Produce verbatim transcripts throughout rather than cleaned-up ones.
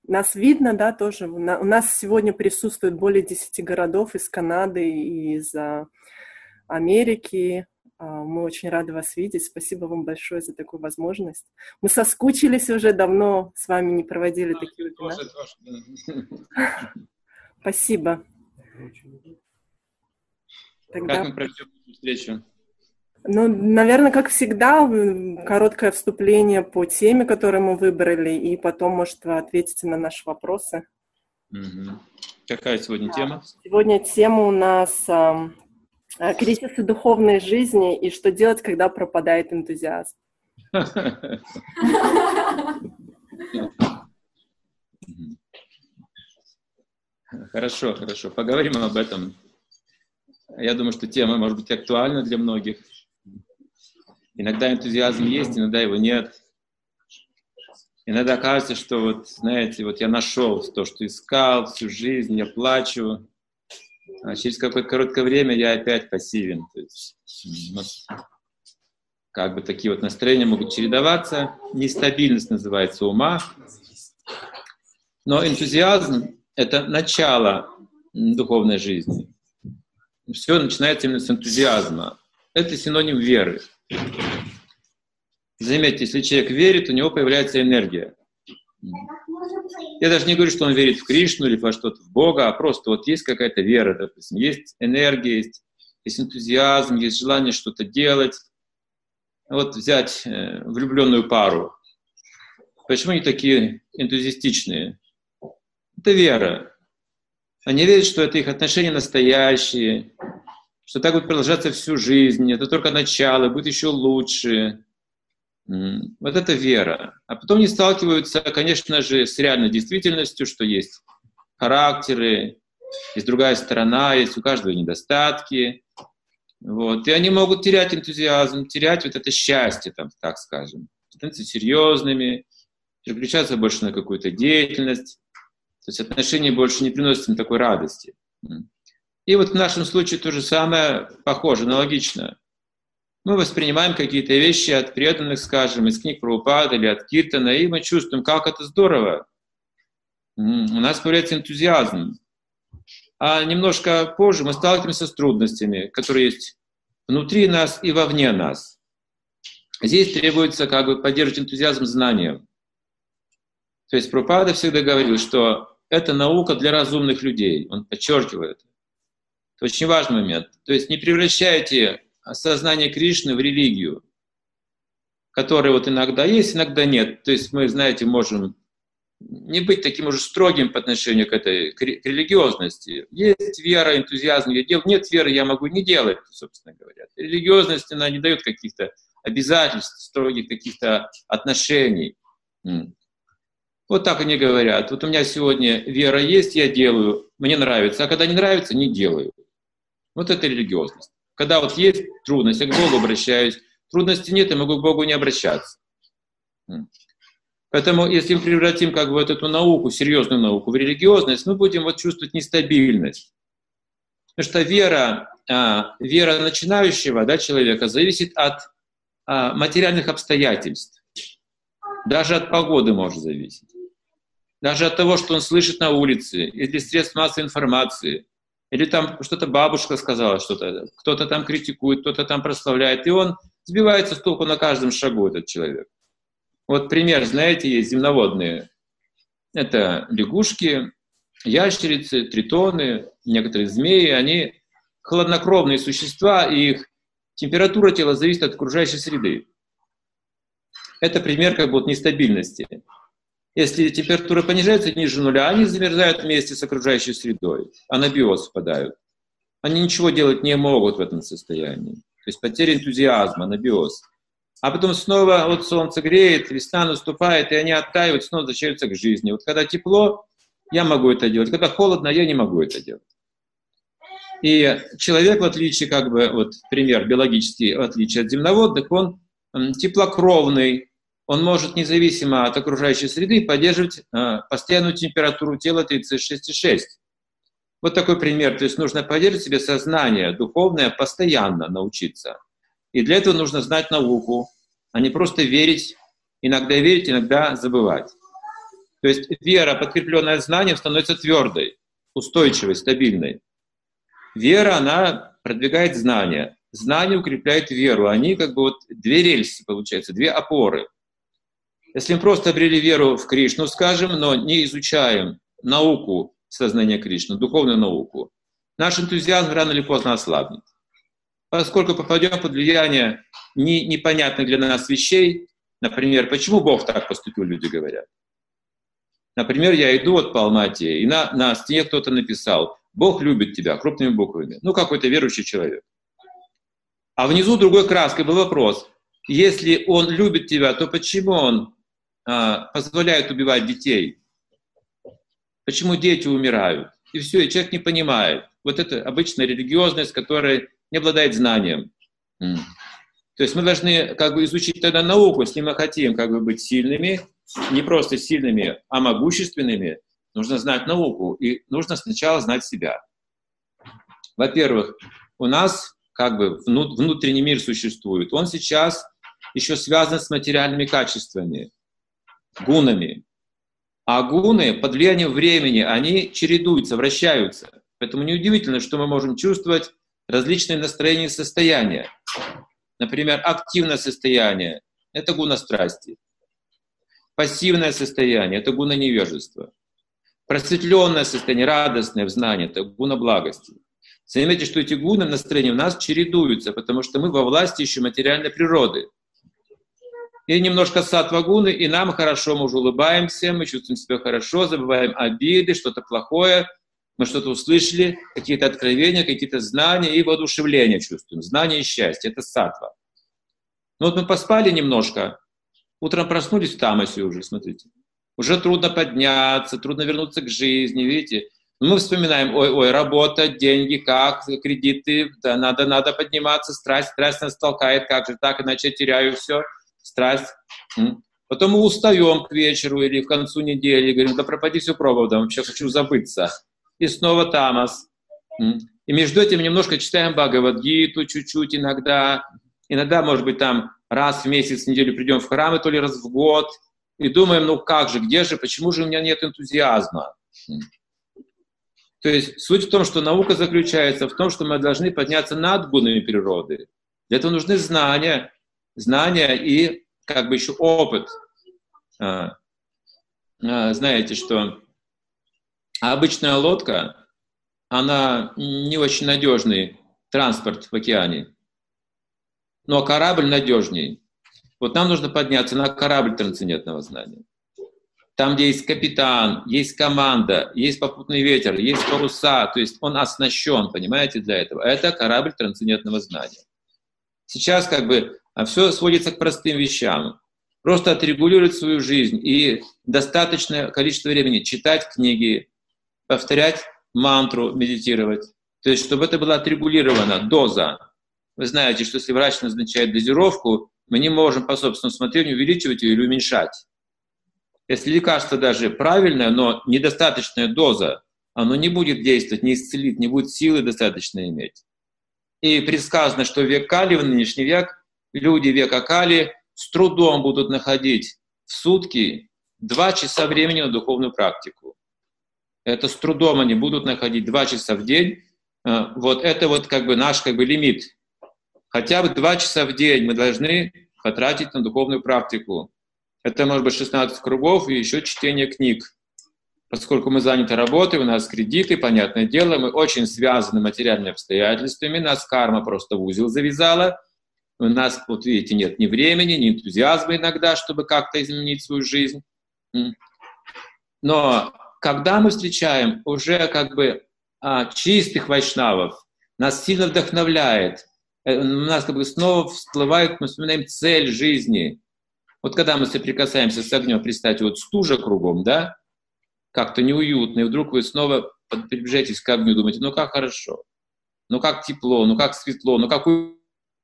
Нас видно, да, тоже. У нас сегодня присутствует более десяти городов из Канады и из Америки. Мы очень рады вас видеть. Спасибо вам большое за такую возможность. Мы соскучились уже, давно с вами не проводили а, такие вебинары. Спасибо. Тогда... Как мы пройдем встречу? Ну, наверное, как всегда, короткое вступление по теме, которую мы выбрали, и потом, может, вы ответите на наши вопросы. Угу. Какая сегодня тема? Сегодня тема у нас а, кризисы духовной жизни и что делать, когда пропадает энтузиазм. Хорошо, хорошо. Поговорим об этом. Я думаю, что тема может быть актуальна для многих. Иногда энтузиазм есть, иногда его нет. Иногда кажется, что вот, знаете, вот я нашел то, что искал всю жизнь, я плачу, а через какое-то короткое время я опять пассивен. То есть, вот, как бы такие вот настроения могут чередоваться. Нестабильность называется ума. Но энтузиазм — это начало духовной жизни. Все начинается именно с энтузиазма. Это синоним веры. Заметьте, если человек верит, у него появляется энергия. Я даже не говорю, что он верит в Кришну или во что-то, в Бога, а просто вот есть какая-то вера, допустим, есть энергия, есть, есть энтузиазм, есть желание что-то делать. Вот взять э, влюбленную пару. Почему они такие энтузиастичные? Это вера. Они верят, что это их отношения настоящие, что так будет продолжаться всю жизнь, это только начало, будет еще лучше. Вот это вера. А потом они сталкиваются, конечно же, с реальной действительностью, что есть характеры, есть другая сторона, есть у каждого недостатки. Вот. И они могут терять энтузиазм, терять вот это счастье, там, так скажем, становиться серьезными, переключаться больше на какую-то деятельность. То есть отношения больше не приносят им такой радости. И вот в нашем случае то же самое, похоже, аналогично. Мы воспринимаем какие-то вещи от преданных, скажем, из книг Прабхупады или от Киртана, и мы чувствуем, как это здорово. У нас появляется энтузиазм. А немножко позже мы сталкиваемся с трудностями, которые есть внутри нас и вовне нас. Здесь требуется как бы поддерживать энтузиазм знанием. То есть Прабхупада всегда говорил, что это наука для разумных людей. Он подчеркивает. Это очень важный момент. То есть не превращайте сознание Кришны в религию, которая вот иногда есть, иногда нет. То есть мы, знаете, можем не быть таким уже строгим по отношению к этой к религиозности. Есть вера, энтузиазм, я делаю. Нет веры, я могу не делать, собственно говоря. Религиозность, она не дает каких-то обязательств, строгих каких-то отношений. Вот так они говорят. Вот у меня сегодня вера есть, я делаю, мне нравится, а когда не нравится, не делаю. Вот это религиозность. Когда вот есть трудность, я к Богу обращаюсь, трудности нет, я могу к Богу не обращаться. Поэтому, если мы превратим как бы вот эту науку, серьезную науку, в религиозность, мы будем вот чувствовать нестабильность. Потому что вера, а, вера начинающего, да, человека зависит от а, материальных обстоятельств. Даже от погоды может зависеть. Даже от того, что он слышит на улице, или средств массовой информации. Или там что-то бабушка сказала, что-то, кто-то там критикует, кто-то там прославляет, и он сбивается с толку на каждом шагу, этот человек. Вот пример, знаете, есть земноводные. Это лягушки, ящерицы, тритоны, некоторые змеи, они хладнокровные существа, и их температура тела зависит от окружающей среды. Это пример как бы вот нестабильности. Если температура понижается ниже нуля, они замерзают вместе с окружающей средой, анабиоз впадают. Они ничего делать не могут в этом состоянии. То есть потеря энтузиазма, анабиоз. А потом снова вот солнце греет, весна наступает, и они оттаивают, снова возвращаются к жизни. Вот когда тепло, я могу это делать. Когда холодно, я не могу это делать. И человек, в отличие, как бы, вот пример биологический, в отличие от земноводных, он теплокровный. Он может независимо от окружающей среды поддерживать э, постоянную температуру тела тридцать шесть и шесть. Вот такой пример. То есть нужно поддерживать себе сознание духовное постоянно, научиться. И для этого нужно знать науку, а не просто верить, иногда верить, иногда забывать. То есть вера, подкрепленная знанием, становится твердой, устойчивой, стабильной. Вера, она продвигает знания. Знание укрепляет веру. Они как бы вот две рельсы, получается, две опоры. Если мы просто обрели веру в Кришну, скажем, но не изучаем науку сознания Кришны, духовную науку, наш энтузиазм рано или поздно ослабнет. Поскольку попадем под влияние не, непонятных для нас вещей, например, почему Бог так поступил, люди говорят. Например, я иду вот по Алмате, и на, на стене кто-то написал: «Бог любит тебя» крупными буквами. Ну, какой-то верующий человек. А внизу другой краской был вопрос: если Он любит тебя, то почему Он а, позволяет убивать детей? Почему дети умирают? И все, и человек не понимает. Вот это обычная религиозность, которая не обладает знанием. То есть мы должны как бы изучить тогда науку, если мы хотим как бы быть сильными, не просто сильными, а могущественными. Нужно знать науку, и нужно сначала знать себя. Во-первых, у нас как бы внутренний мир существует. Он сейчас еще связан с материальными качествами, гунами. А гуны под влиянием времени, они чередуются, вращаются. Поэтому неудивительно, что мы можем чувствовать различные настроения и состояния. Например, активное состояние — это гуна страсти. Пассивное состояние — это гуна невежества. Просветленное состояние, радостное в знании — это гуна благости. Заметьте, что эти гуны настроения в нас чередуются, потому что мы во власти еще материальной природы. И немножко саттва гуны, и нам хорошо, мы уже улыбаемся, мы чувствуем себя хорошо, забываем обиды, что-то плохое, мы что-то услышали, какие-то откровения, какие-то знания и воодушевление чувствуем. Знание и счастье — это саттва. Ну вот мы поспали немножко, утром проснулись в тамасе уже, смотрите. Уже трудно подняться, трудно вернуться к жизни, видите. Мы вспоминаем: ой, ой, работа, деньги, как, кредиты, да, надо, надо подниматься, страсть, страсть нас толкает, как же так, иначе я теряю все, страсть. Потом мы устаем к вечеру или к концу недели, говорим: да пропади все проводом, вообще хочу забыться. И снова тамас. И между этим немножко читаем Бхагавад-гиту, чуть-чуть иногда. Иногда, может быть, там раз в месяц, в неделю придем в храм, и то ли раз в год. И думаем: ну как же, где же, почему же у меня нет энтузиазма? То есть суть в том, что наука заключается в том, что мы должны подняться над гунами природы. Для этого нужны знания, знания и как бы еще опыт. А, а, знаете, что обычная лодка, она не очень надежный транспорт в океане, но корабль надежней. Вот нам нужно подняться на корабль трансцендентного знания. Там, где есть капитан, есть команда, есть попутный ветер, есть паруса, то есть он оснащен, понимаете, для этого. Это корабль трансцендентного знания. Сейчас как бы все сводится к простым вещам. Просто отрегулировать свою жизнь и достаточное количество времени читать книги, повторять мантру, медитировать. То есть чтобы это была отрегулирована доза. Вы знаете, что если врач назначает дозировку, мы не можем по собственному усмотрению увеличивать ее или уменьшать. Если лекарство даже правильное, но недостаточная доза, оно не будет действовать, не исцелит, не будет силы достаточно иметь. И предсказано, что в век Кали, в нынешний век, люди века Кали с трудом будут находить в сутки два часа времени на духовную практику. Это с трудом они будут находить два часа в день. Вот это вот как бы наш как бы лимит. Хотя бы два часа в день мы должны потратить на духовную практику. Это может быть шестнадцать кругов и еще чтение книг. Поскольку мы заняты работой, у нас кредиты, понятное дело, мы очень связаны материальными обстоятельствами, нас карма просто в узел завязала. У нас, вот видите, нет ни времени, ни энтузиазма иногда, чтобы как-то изменить свою жизнь. Но когда мы встречаем уже как бы а, чистых вайшнавов, нас сильно вдохновляет, у нас как бы снова всплывает, мы вспоминаем цель жизни. Вот когда мы соприкасаемся с огнем, представьте, вот стужа кругом, да, как-то неуютно, и вдруг вы снова приближаетесь к огню, думаете: ну как хорошо, ну как тепло, ну как светло, ну как уютно.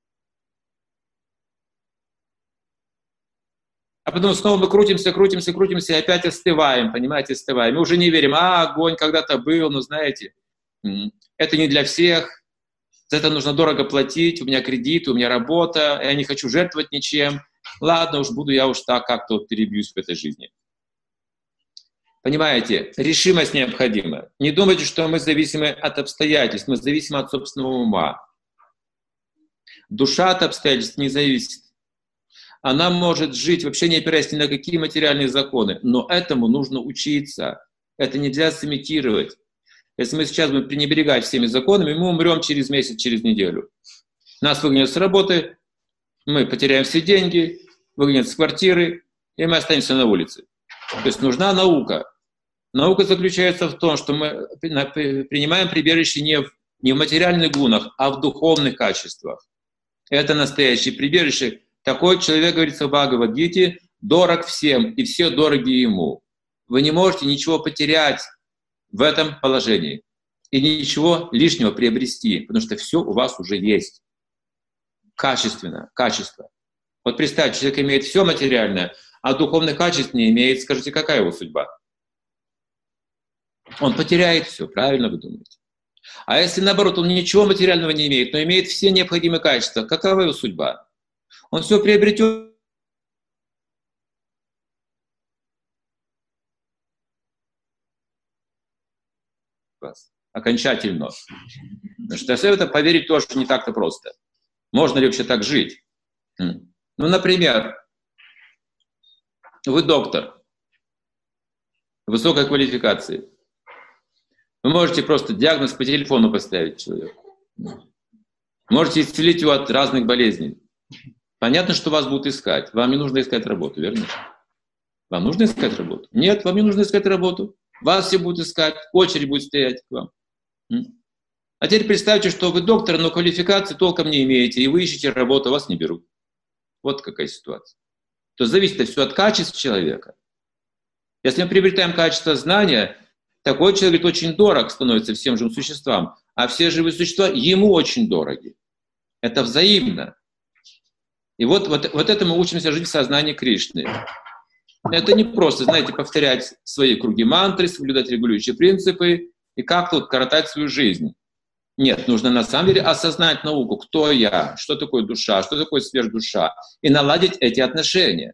А потом снова мы крутимся, крутимся, крутимся, и опять остываем, понимаете, остываем. Мы уже не верим: а, огонь когда-то был, ну знаете, это не для всех, за это нужно дорого платить, у меня кредит, у меня работа, я не хочу жертвовать ничем. Ладно, уж буду я уж так как-то вот перебьюсь в этой жизни. Понимаете, решимость необходима. Не думайте, что мы зависимы от обстоятельств, мы зависимы от собственного ума. Душа от обстоятельств не зависит. Она может жить, вообще не опираясь ни на какие материальные законы, но этому нужно учиться. Это нельзя сымитировать. Если мы сейчас будем пренебрегать всеми законами, мы умрем через месяц, через неделю. Нас выгонят с работы, мы потеряем все деньги, выгонят с квартиры, и мы останемся на улице. То есть нужна наука. Наука заключается в том, что мы принимаем прибежище не в, не в материальных гунах, а в духовных качествах. Это настоящее прибежище. Такой человек, говорится в Бхагавад-гите, дорог всем, и все дороги ему. Вы не можете ничего потерять в этом положении и ничего лишнего приобрести, потому что все у вас уже есть. Качественно, качество. Вот представьте, человек имеет все материальное, а духовных качеств не имеет. Скажите, какая его судьба? Он потеряет все, правильно вы думаете? А если, наоборот, он ничего материального не имеет, но имеет все необходимые качества, какова его судьба? Он все приобретет. Окончательно. Потому что в это поверить тоже не так-то просто. Можно ли вообще так жить? Ну, например, вы доктор высокой квалификации. Вы можете просто диагноз по телефону поставить человеку. Можете исцелить его от разных болезней. Понятно, что вас будут искать. Вам не нужно искать работу, верно? Вам нужно искать работу? Нет, вам не нужно искать работу. Вас все будут искать, очередь будет стоять к вам. А теперь представьте, что вы доктор, но квалификации толком не имеете, и вы ищете работу, вас не берут. Вот какая ситуация. То зависит все от качеств человека. Если мы приобретаем качество знания, такой человек очень дорог становится всем живым существам, а все живые существа ему очень дороги. Это взаимно. И вот, вот, вот это мы учимся жить в сознании Кришны. Это не просто, знаете, повторять свои круги мантры, соблюдать регулирующие принципы и как-то вот коротать свою жизнь. Нет, нужно на самом деле осознать науку, кто я, что такое душа, что такое сверхдуша, и наладить эти отношения.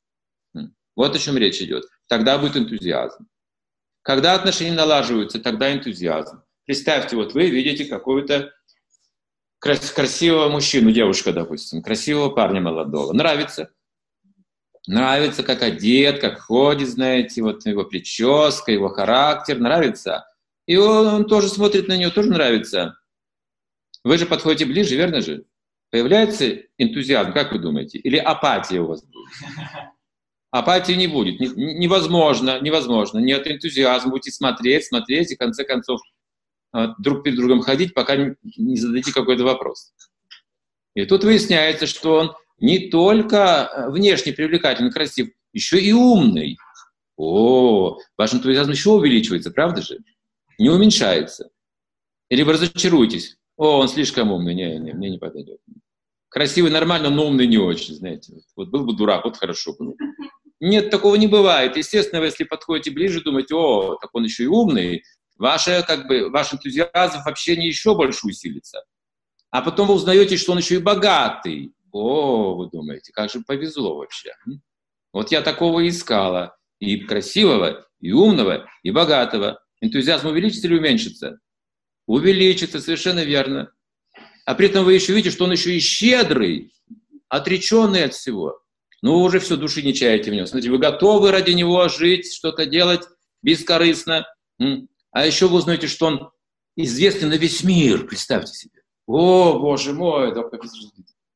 Вот о чем речь идет. Тогда будет энтузиазм. Когда отношения налаживаются, тогда энтузиазм. Представьте, вот вы видите какого-то красивого мужчину, девушка, допустим, красивого парня молодого. Нравится. Нравится, как одет, как ходит, знаете, вот его прическа, его характер, нравится. И он, он тоже смотрит на нее, тоже нравится. Вы же подходите ближе, верно же? Появляется энтузиазм, как вы думаете? Или апатия у вас будет? Апатии не будет. Невозможно, невозможно. Нет энтузиазма. Будете смотреть, смотреть и в конце концов друг перед другом ходить, пока не зададите какой-то вопрос. И тут выясняется, что он не только внешне привлекательный, красив, еще и умный. О, ваш энтузиазм еще увеличивается, правда же? Не уменьшается. Или вы разочаруетесь. О, он слишком умный, не, не, мне не подойдет. Красивый нормально, но умный не очень, знаете. Вот был бы дурак, вот хорошо было. Нет, такого не бывает. Естественно, вы, если подходите ближе, думаете, о, так он еще и умный, ваше, как бы, ваш энтузиазм в общении еще больше усилится. А потом вы узнаете, что он еще и богатый. О, вы думаете, как же повезло вообще. Вот я такого искала. И красивого, и умного, и богатого. Энтузиазм увеличится или уменьшится? Увеличится, совершенно верно. А при этом вы еще видите, что он еще и щедрый, отреченный от всего. Ну, вы уже все, души не чаете в нем. Смотрите, вы готовы ради него жить, что-то делать бескорыстно. А еще вы узнаете, что он известный на весь мир. Представьте себе. О, Боже мой, да как это же.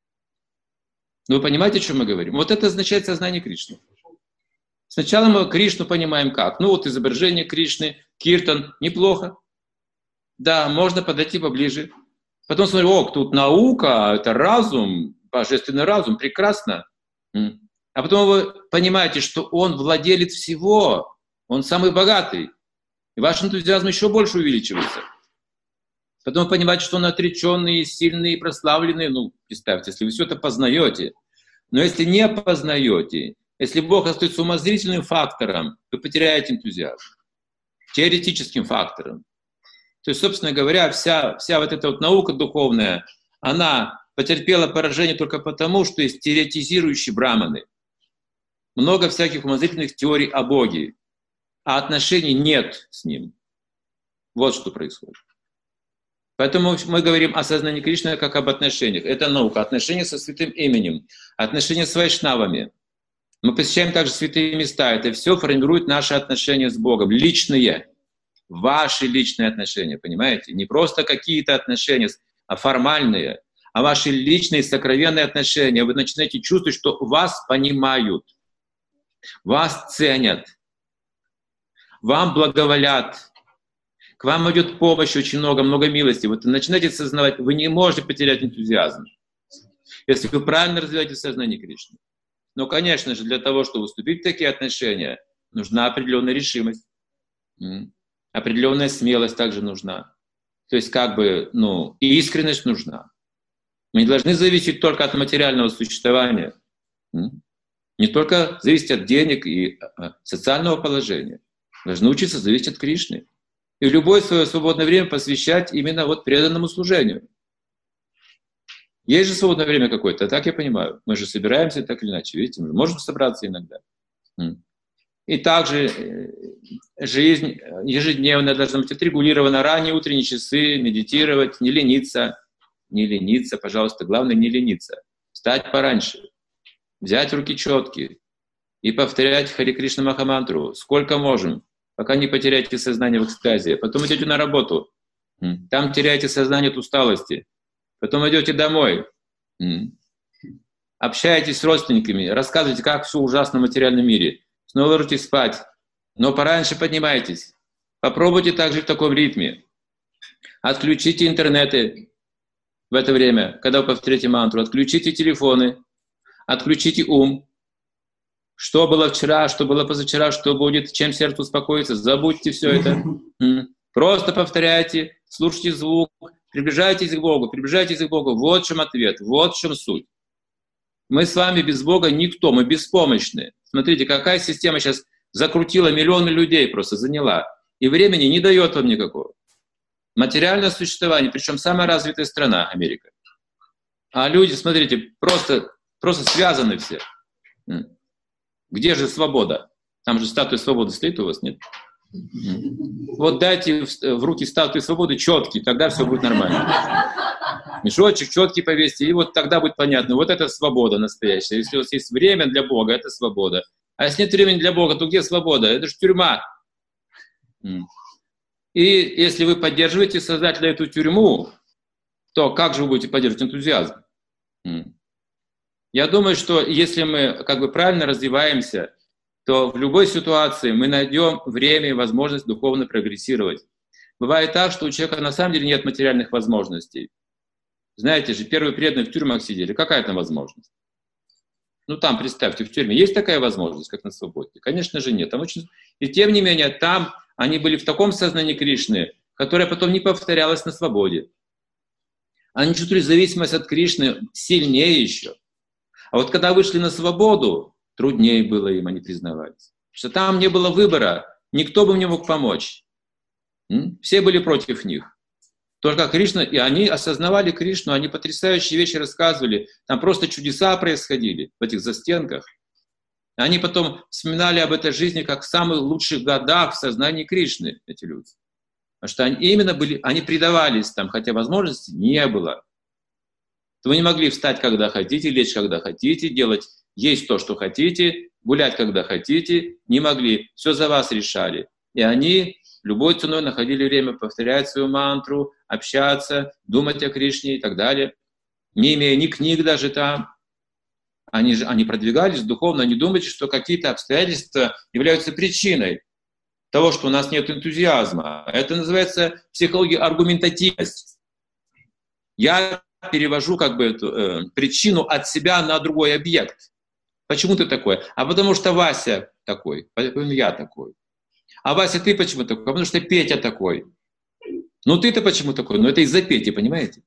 Ну, вы понимаете, о чем мы говорим? Вот это означает сознание Кришны. Сначала мы Кришну понимаем как? Ну, вот изображение Кришны, киртан, неплохо. Да, можно подойти поближе. Потом смотрим, о, тут наука, это разум, божественный разум, прекрасно. А потом вы понимаете, что он владелец всего, он самый богатый. И ваш энтузиазм еще больше увеличивается. Потом вы понимаете, что он отреченный, сильный, прославленный. Ну, представьте, если вы все это познаете. Но если не познаете, если Бог остается умозрительным фактором, вы потеряете энтузиазм. Теоретическим фактором. То есть, собственно говоря, вся, вся вот эта вот наука духовная, она потерпела поражение только потому, что есть теоретизирующие браманы. Много всяких умозрительных теорий о Боге. а отношений нет с ним. Вот что происходит. Поэтому мы говорим о сознании Кришны как об отношениях. Это наука. Отношения со святым именем, отношения с вайшнавами. Мы посещаем также святые места. Это все формирует наши отношения с Богом. Личные. Ваши личные отношения, понимаете? Не просто какие-то отношения, а формальные. А ваши личные сокровенные отношения. Вы начинаете чувствовать, что вас понимают. Вас ценят. Вам благоволят. К вам идет помощь очень много, много милости. Вот начинаете осознавать, вы не можете потерять энтузиазм, если вы правильно развиваете сознание Кришны. Но, конечно же, для того, чтобы вступить в такие отношения, нужна определенная решимость. Определенная смелость также нужна. То есть, как бы, ну, и искренность нужна. Мы не должны зависеть только от материального существования. Не только зависеть от денег и социального положения. Должны учиться зависеть от Кришны. И любое свое свободное время посвящать именно вот преданному служению. Есть же свободное время какое-то, так я понимаю. Мы же собираемся так или иначе, видите, мы можем собраться иногда. И также жизнь ежедневная должна быть отрегулирована. Ранние утренние часы, медитировать, не лениться. Не лениться, пожалуйста, главное не лениться. Встать пораньше, взять в руки четки и повторять Харе Кришна Махамантру сколько можем, пока не потеряете сознание в экстазе. Потом идете на работу, там теряете сознание от усталости. Потом идете домой, общаетесь с родственниками, рассказываете, как все ужасно в материальном мире. Снова ложитесь спать, но пораньше поднимайтесь. Попробуйте также в таком ритме. Отключите интернеты в это время, когда вы повторяете мантру. Отключите телефоны, отключите ум. Что было вчера, что было позавчера, что будет, чем сердце успокоится, забудьте все это. Просто повторяйте, слушайте звук, приближайтесь к Богу, приближайтесь к Богу. Вот в чем ответ, вот в чем суть. Мы с вами без Бога никто, мы беспомощны. Смотрите, какая система сейчас закрутила миллионы людей, просто заняла. И времени не дает вам никакого. Материальное существование, причем самая развитая страна, Америка. А люди, смотрите, просто, просто связаны все. Где же свобода? Там же статуя свободы стоит у вас, нет? Вот дайте в руки статуи свободы четкие, тогда все будет нормально. Мешочек четкий повесьте, и вот тогда будет понятно, вот это свобода настоящая. Если у вас есть время для Бога, это свобода. А если нет времени для Бога, то где свобода? Это же тюрьма. И если вы поддерживаете создателя эту тюрьму, то как же вы будете поддерживать энтузиазм? Я думаю, что если мы как бы правильно развиваемся, то в любой ситуации мы найдем время и возможность духовно прогрессировать. Бывает так, что у человека на самом деле нет материальных возможностей. Знаете же, первые преданные в тюрьмах сидели. Какая там возможность? Ну там, представьте, в тюрьме есть такая возможность, как на свободе? Конечно же нет. Там очень... И тем не менее, там они были в таком сознании Кришны, которое потом не повторялось на свободе. Они чувствовали зависимость от Кришны сильнее еще. А вот когда вышли на свободу, труднее было им, они признавались. Что там не было выбора, никто бы им не мог помочь. Все были против них. Только Кришна, и они осознавали Кришну, они потрясающие вещи рассказывали. Там просто чудеса происходили в этих застенках. Они потом вспоминали об этой жизни как в самых лучших годах в сознании Кришны, эти люди. Потому что они именно были, они предавались там, хотя возможности не было. Вы не могли встать, когда хотите, лечь, когда хотите, делать, есть то, что хотите, гулять, когда хотите. Не могли. Все за вас решали. И они любой ценой находили время повторять свою мантру, общаться, думать о Кришне и так далее. Не имея ни книг даже там. Они, же, они продвигались духовно. Не думайте, что какие-то обстоятельства являются причиной того, что у нас нет энтузиазма. Это называется психология аргументативность. Я перевожу как бы эту э, причину от себя на другой объект. Почему ты такой? А потому что Вася такой, поэтому я такой. А Вася, ты почему такой? Потому что Петя такой. Ну ты-то почему такой? Ну это из-за Пети, понимаете?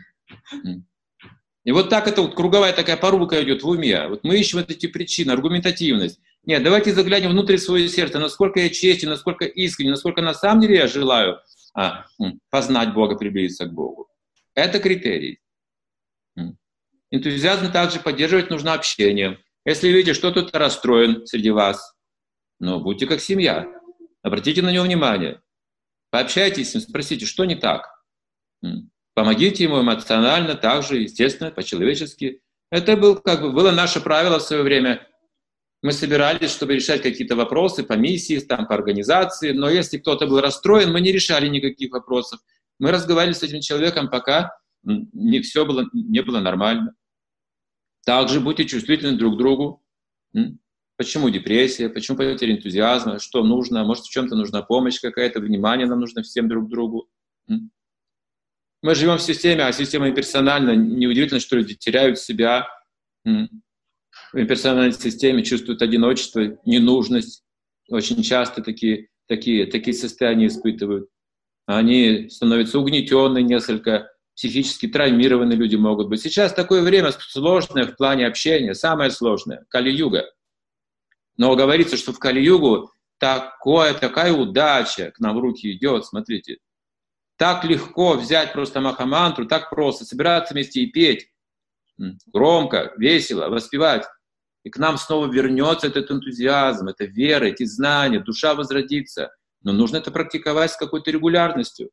И вот так это вот круговая такая порука идет в уме. Вот мы ищем вот эти причины, аргументативность. Нет, давайте заглянем внутрь своего сердца, насколько я честен, насколько искренен, насколько на самом деле я желаю а, познать Бога, приблизиться к Богу. Это критерий. Энтузиазм также поддерживать нужно общением. Если видите, что кто-то расстроен среди вас, ну, будьте как семья. Обратите на него внимание. Пообщайтесь с ним, спросите, что не так. Помогите ему эмоционально, также, естественно, по-человечески. Это был, как бы, было наше правило в свое время. Мы собирались, чтобы решать какие-то вопросы по миссии, там, по организации. Но если кто-то был расстроен, мы не решали никаких вопросов. Мы разговаривали с этим человеком, пока не все было, не было нормально. Также будьте чувствительны друг к другу. Почему депрессия, почему потеря энтузиазма, что нужно, может, в чем-то нужна помощь какая-то, внимание нам нужно всем друг другу. Мы живем в системе, а система имперсональна. Неудивительно, что люди теряют себя. В имперсональной системе чувствуют одиночество, ненужность. Очень часто такие, такие, такие состояния испытывают. Они становятся угнетенные несколько, психически травмированные люди могут быть. Сейчас такое время сложное в плане общения, самое сложное, Кали-юга. Но говорится, что в Кали-югу такое, такая удача к нам в руки идет, смотрите. Так легко взять просто махамантру, так просто собираться вместе и петь. Громко, весело, воспевать. И к нам снова вернется этот энтузиазм, эта вера, эти знания, душа возродится. Но нужно это практиковать с какой-то регулярностью.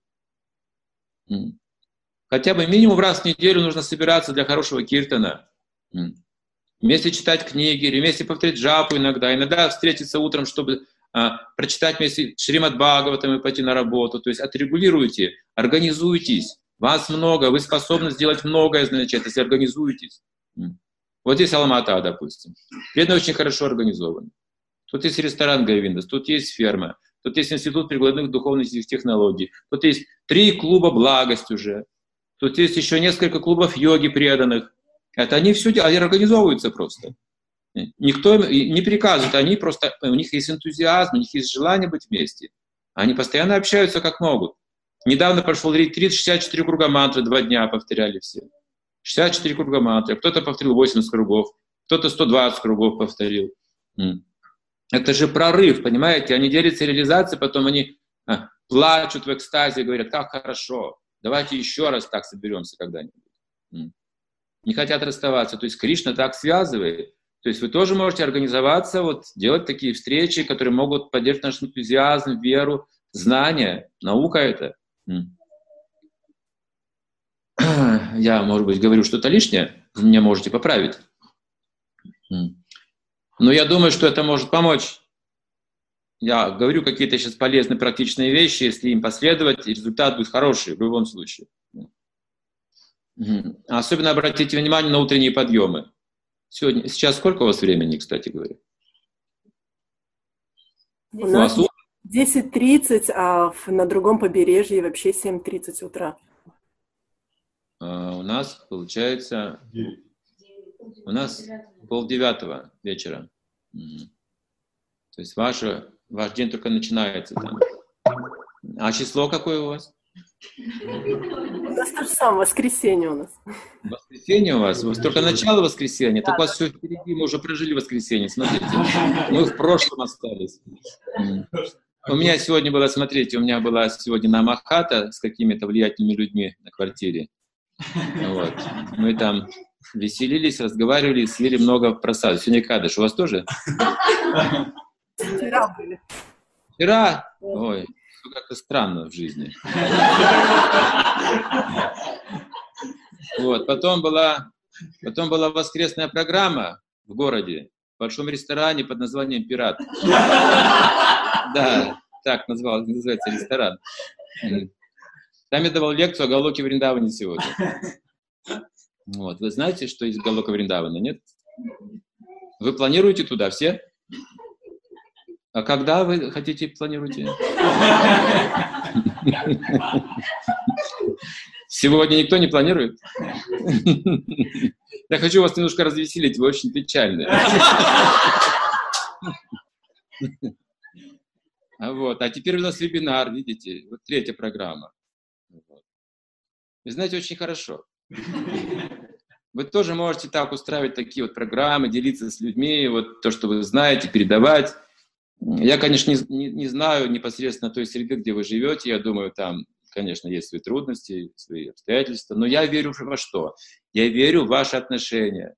Хотя бы минимум раз в неделю нужно собираться для хорошего киртана. Вместе читать книги, или вместе повторять джапу иногда. Иногда встретиться утром, чтобы а, прочитать вместе Шримад Бхагаватам и пойти на работу. То есть отрегулируйте, организуйтесь. Вас много, вы способны сделать многое, значит, если организуетесь. Вот здесь Алма-Ата, допустим. Преданные очень хорошо организованы. Тут есть ресторан Говиндас, тут есть ферма, тут есть институт прикладных духовных технологий, тут есть три клуба благость уже, тут есть еще несколько клубов йоги преданных. Это они все они организовываются просто. Никто им не приказывает, они просто, у них есть энтузиазм, у них есть желание быть вместе. Они постоянно общаются как могут. Недавно прошел ретрит, шестьдесят четыре круга мантры, два дня повторяли все. шестьдесят четыре круга мантры. Кто-то повторил восемьдесят кругов, кто-то сто двадцать кругов повторил. Это же прорыв, понимаете? Они делятся реализацией, потом они а, плачут в экстазе, говорят, как хорошо, давайте еще раз так соберемся когда-нибудь. Не хотят расставаться. То есть Кришна так связывает. То есть вы тоже можете организоваться, вот, делать такие встречи, которые могут поддерживать наш энтузиазм, веру, знания. Наука это. Я, может быть, говорю что-то лишнее, вы меня можете поправить. Но я думаю, что это может помочь. Я говорю какие-то сейчас полезные практичные вещи, если им последовать, результат будет хороший в любом случае. Особенно обратите внимание на утренние подъемы. Сегодня, сейчас сколько у вас времени, кстати говоря? У нас десять тридцать, а на другом побережье вообще семь тридцать утра. А у нас получается... У нас полдевятого вечера. То есть ваше, ваш день только начинается там. А число какое у вас? У нас то же самое, воскресенье у нас. Воскресенье у вас? Только начало воскресенья. Так у вас все впереди, мы уже прожили воскресенье. Смотрите, мы в прошлом остались. У меня сегодня было, смотрите, у меня была сегодня намахата с какими-то влиятельными людьми на квартире. Вот. Мы там веселились, разговаривали, съели много просад. Сегодня Кадыш. У вас тоже? Вчера были. Вчера? Ой, как-то странно в жизни. Вот. Потом была, потом была воскресная программа в городе, в большом ресторане под названием «Пират». Да, так назвал, называется ресторан. Там я давал лекцию о Галоке Вриндаване сегодня. Вот. Вы знаете, что есть Галока Вриндавана, нет? Вы планируете туда все? А когда вы хотите, планируете? Сегодня никто не планирует? Я хочу вас немножко развеселить, вы очень печальны. Вот. А теперь у нас вебинар, видите, вот третья программа. Вы знаете, очень хорошо. Вы тоже можете так устраивать такие вот программы, делиться с людьми, вот то, что вы знаете, передавать. Я, конечно, не, не, не знаю непосредственно той среды, где вы живете. Я думаю, там, конечно, есть свои трудности, свои обстоятельства. Но я верю во что? Я верю в ваши отношения,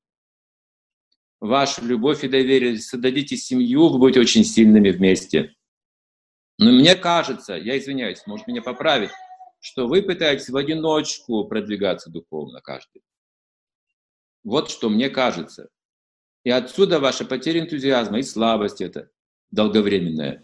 вашу любовь и доверие. Создадите семью, вы будете очень сильными вместе. Но мне кажется, я извиняюсь, может меня поправить, что вы пытаетесь в одиночку продвигаться духовно каждый. Вот что мне кажется. И отсюда ваша потеря энтузиазма и слабость это долговременная.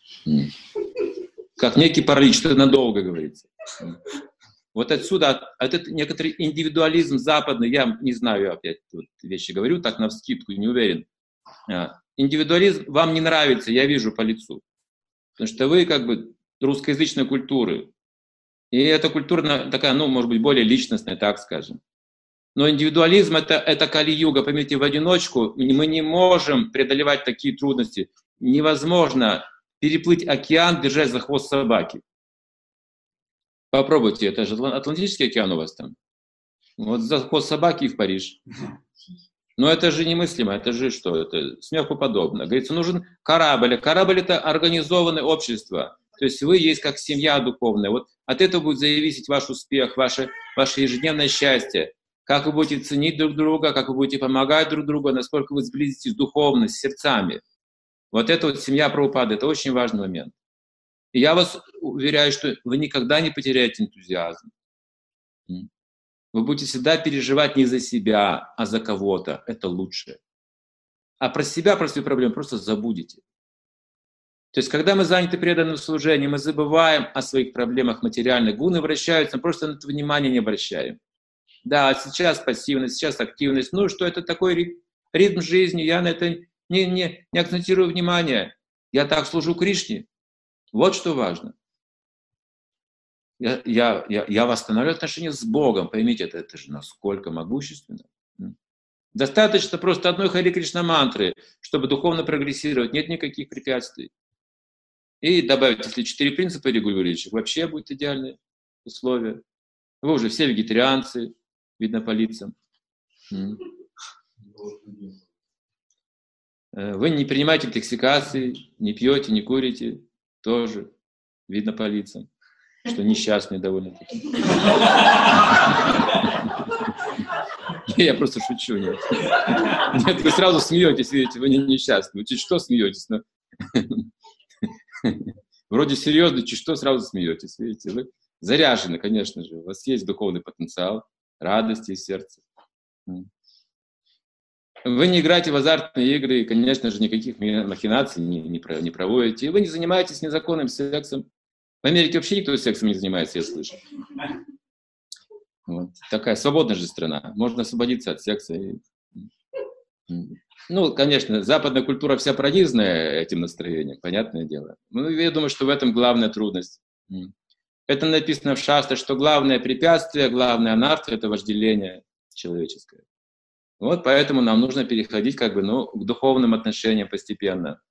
Как некий паралич, что надолго говорится. Вот отсюда, этот некоторый индивидуализм западный, я не знаю, я опять тут вещи говорю, так навскидку, не уверен. Индивидуализм вам не нравится, я вижу по лицу. Потому что вы как бы русскоязычной культуры. И эта культура такая, ну, может быть, более личностная, так скажем. Но индивидуализм это, это кали-юга, поймите, в одиночку мы не можем преодолевать такие трудности. Невозможно переплыть океан, держась за хвост собаки. Попробуйте, это же Атлантический океан у вас там. Вот за хвост собаки и в Париж. Но это же немыслимо, это же что? Это смеху подобно. Говорится, нужен корабль. Корабль это организованное общество. То есть вы есть как семья духовная. Вот от этого будет зависеть ваш успех, ваше, ваше ежедневное счастье. Как вы будете ценить друг друга, как вы будете помогать друг другу, насколько вы сблизитесь духовно, с сердцами. Вот это вот семья Прабхупады, это очень важный момент. И я вас уверяю, что вы никогда не потеряете энтузиазм. Вы будете всегда переживать не за себя, а за кого-то. Это лучше. А про себя, про свои проблемы просто забудете. То есть, когда мы заняты преданным служением, мы забываем о своих проблемах материальных, гуны вращаются, мы просто на это внимание не обращаем. Да, сейчас пассивность, сейчас активность. Ну, что это такой ритм жизни, я на это не, не, не акцентирую внимание. Я так служу Кришне. Вот что важно. Я, я, я, я восстанавливаю отношения с Богом. Поймите, это, это же насколько могущественно. Достаточно просто одной Хари Кришна мантры, чтобы духовно прогрессировать. Нет никаких препятствий. И добавить, если четыре принципа регулирующих, вообще будет идеальные условия. Вы уже все вегетарианцы, видно по лицам. Вы не принимаете интоксикации, не пьете, не курите. Тоже видно по лицам, что несчастные довольно-таки. Я просто шучу. Нет. Нет, вы сразу смеетесь, видите, вы не несчастны. Вы чуть что смеетесь, но... Вроде серьезно, чуть что сразу смеетесь, видите. Вы заряжены, конечно же. У вас есть духовный потенциал, радости из сердца. Вы не играете в азартные игры, и, конечно же, никаких махинаций не, не, не проводите. И вы не занимаетесь незаконным сексом. В Америке вообще никто сексом не занимается, я слышу. Вот. Такая свободная же страна. Можно освободиться от секса. И... Ну, конечно, западная культура вся пронизанная этим настроением, понятное дело. Ну, я думаю, что в этом главная трудность. Это написано в Шастре, что главное препятствие, главное анарта – это вожделение человеческое. Вот поэтому нам нужно переходить как бы, ну, к духовным отношениям постепенно.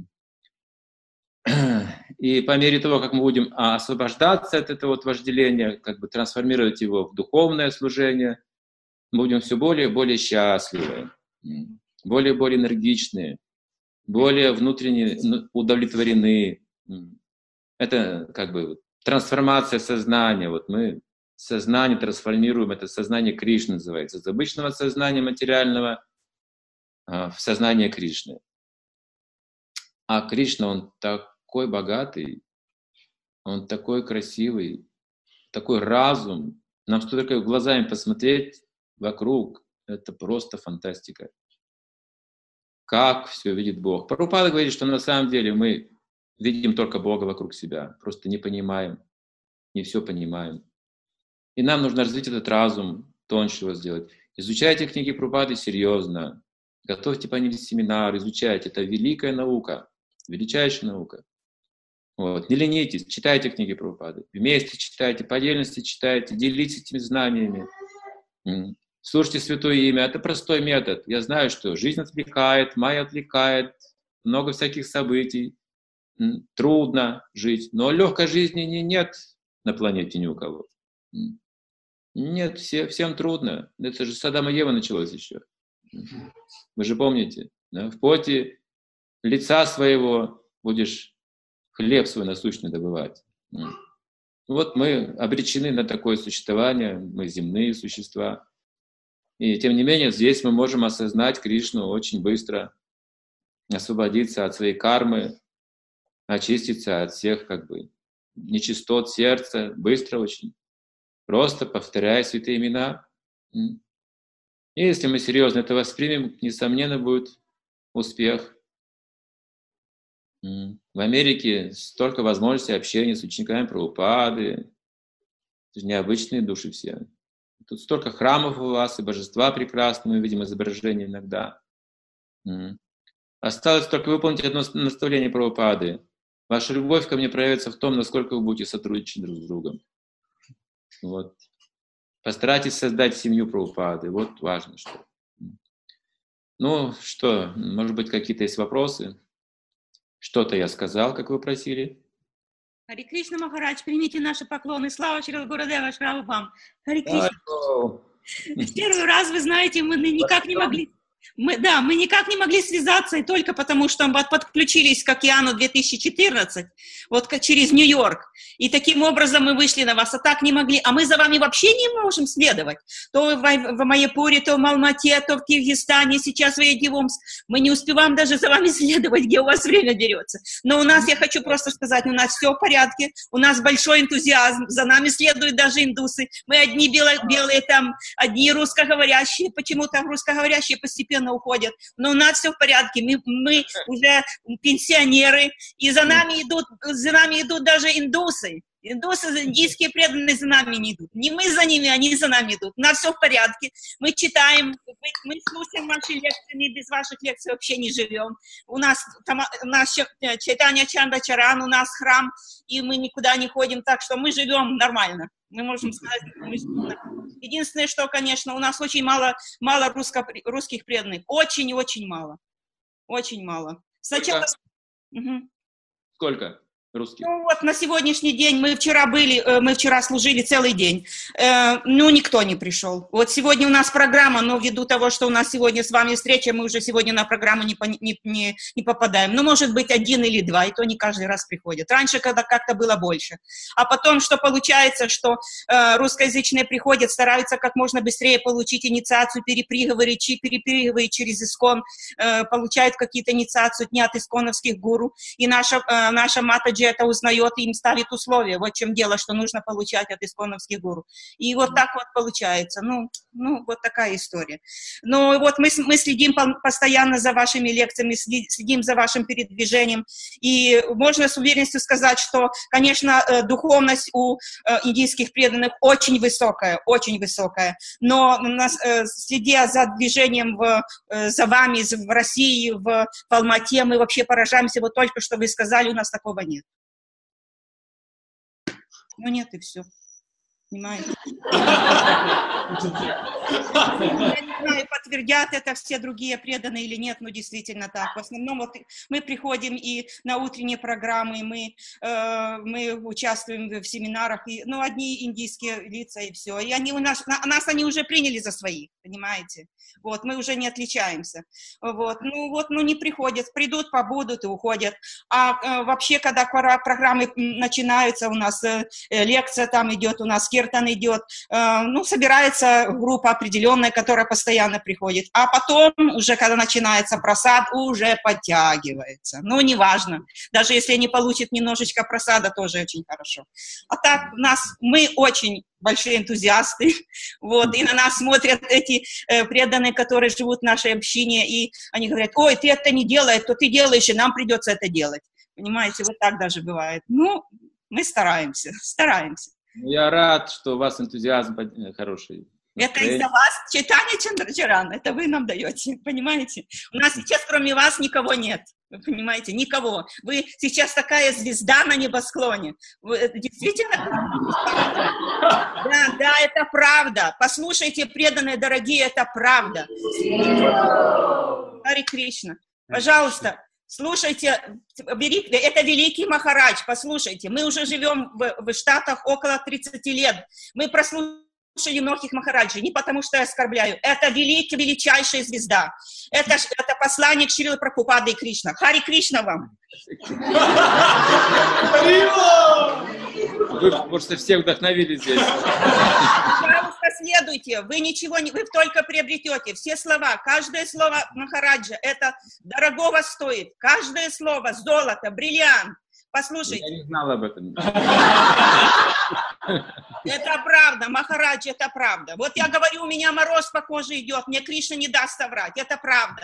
И по мере того, как мы будем освобождаться от этого вот вожделения, как бы трансформировать его в духовное служение, мы будем все более и более счастливы, более и более энергичные, более внутренне удовлетворены. Это как бы трансформация сознания. Вот мы сознание трансформируем, это сознание Кришны называется, из обычного сознания материального в сознание Кришны. А Кришна, он такой богатый, он такой красивый, такой разум. Нам стоит только глазами посмотреть вокруг, это просто фантастика. Как все видит Бог. Прабхупада говорит, что на самом деле мы видим только Бога вокруг себя, просто не понимаем, не все понимаем. И нам нужно развить этот разум, тоньше его сделать. Изучайте книги Прабхупады серьезно, готовьте по ним семинар, изучайте. Это великая наука, величайшая наука. Вот. Не ленитесь, читайте книги Прабхупады. Вместе читайте, по отдельности читайте, делитесь этими знаниями. Слушайте Святое Имя. Это простой метод. Я знаю, что жизнь отвлекает, майя отвлекает, много всяких событий. Трудно жить. Но легкой жизни нет на планете ни у кого. Нет, все, всем трудно. Это же с Адама и Евы началось еще. Вы же помните, да? В поте лица своего будешь хлеб свой насущный добывать. Вот мы обречены на такое существование, мы земные существа. И тем не менее, здесь мы можем осознать Кришну очень быстро, освободиться от своей кармы, очиститься от всех как бы нечистот сердца, быстро очень, просто повторяя святые имена. И если мы серьезно это воспримем, несомненно, будет успех. В Америке столько возможностей общения с учениками Прабхупады. Это же необычные души все. Тут столько храмов у вас, и божества прекрасные, мы видим изображения иногда. Осталось только выполнить одно наставление Прабхупады. Ваша любовь ко мне проявится в том, насколько вы будете сотрудничать друг с другом. Вот. Постарайтесь создать семью Прабхупады. Вот важно, что. Ну что, может быть, какие-то есть вопросы? Что-то я сказал, как вы просили. Хари Кришна, Махарадж, примите наши поклоны. Слава Шрила Гурудева Шрабхам. Хари Кришна. В первый раз, вы знаете, мы никак не могли... Мы, да, мы никак не могли связаться, и только потому, что мы подключились к океану две тысячи четырнадцать, вот через Нью-Йорк, и таким образом мы вышли на вас, а так не могли, а мы за вами вообще не можем следовать, то в, в Майяпуре, то в Алмате, то в Киргизстане, сейчас в Египте, мы не успеваем даже за вами следовать, где у вас время берется, но у нас, я хочу просто сказать, у нас все в порядке, у нас большой энтузиазм, за нами следуют даже индусы, мы одни белые, белые там, одни русскоговорящие, почему-то русскоговорящие постепенно уходят, но у нас все в порядке, мы, мы уже пенсионеры, и за нами идут, за нами идут даже индусы, индусы, индийские преданные за нами не идут, не мы за ними, они за нами идут, у нас все в порядке, мы читаем, мы, мы слушаем ваши лекции, мы без ваших лекций вообще не живем, у нас, там, у нас Чайтанья Чанда Чаран, у нас храм, и мы никуда не ходим, так что мы живем нормально. Мы можем сказать, мы... единственное, что, конечно, у нас очень мало, мало русско... русских преданных. Очень-очень мало. Очень мало. Сначала... Сколько? Угу. Сколько русских? Ну вот на сегодняшний день мы вчера были, мы вчера служили целый день. Э, ну, никто не пришел. Вот сегодня у нас программа, но ввиду того, что у нас сегодня с вами встреча, мы уже сегодня на программу не, не, не, не попадаем. Ну, может быть, один или два, и то не каждый раз приходят. Раньше, когда как-то было больше. А потом, что получается, что э, русскоязычные приходят, стараются как можно быстрее получить инициацию, перепрыгивать, перепрыгивать через искон, э, получают какие-то инициацию не от исконовских гуру. И наша, э, наша Матаджи это узнает и им ставит условия. Вот в чем дело, что нужно получать от исконовских гуру. И вот так вот получается. Ну, ну вот такая история. Но вот мы, мы следим постоянно за вашими лекциями, следим за вашим передвижением. И можно с уверенностью сказать, что, конечно, духовность у индийских преданных очень высокая, очень высокая. Но следя за движением в, за вами в России, в Алмате, мы вообще поражаемся. Вот только что вы сказали, у нас такого нет. Ну нет, и все. Понимаете? Я не знаю, подтвердят это все другие преданные или нет, но действительно так. В основном вот мы приходим и на утренние программы, мы, э, мы участвуем в семинарах, и, ну, одни индийские лица и все. И они у нас, на, нас они уже приняли за своих, понимаете? Вот, мы уже не отличаемся. Вот, ну вот, ну не приходят, придут, побудут и уходят. А э, вообще, когда программы начинаются, у нас э, лекция там идет, у нас киртан идет, э, ну, собирается группа определенная, которая постоянно приходит. А потом, уже когда начинается просад, уже подтягивается. Ну, неважно. Даже если они получат немножечко просада, тоже очень хорошо. А так, нас, мы очень большие энтузиасты, вот, и на нас смотрят эти э, преданные, которые живут в нашей общине, и они говорят: ой, ты это не делаешь, то ты делаешь, и нам придется это делать. Понимаете, вот так даже бывает. Ну, мы стараемся, стараемся. Я рад, что у вас энтузиазм хороший. Это из-за вас, Чайтанья Чандрачаран, это вы нам даете, понимаете? У нас сейчас кроме вас никого нет, вы понимаете, никого. Вы сейчас такая звезда на небосклоне. Вы, это действительно? Да, да, это правда. Послушайте, преданные, дорогие, это правда. Хари Кришна, пожалуйста. Слушайте, это великий Махарадж, послушайте, мы уже живем в, в Штатах около тридцати лет, мы прослушали многих Махараджей, не потому что я оскорбляю, это великий, величайшая звезда, это, это посланник Шрилы Прабхупады и Кришна. Хари Кришна вам! Вы просто всех вдохновили здесь. Пожалуйста, следуйте, вы ничего не, вы только приобретете, все слова, каждое слово Махараджа, это дорогого стоит, каждое слово, золото, бриллиант, Послушайте. Я не знал об этом. Это правда, Махарадж, это правда. Вот я говорю, у меня мороз по коже идет, мне Кришна не даст соврать, это правда.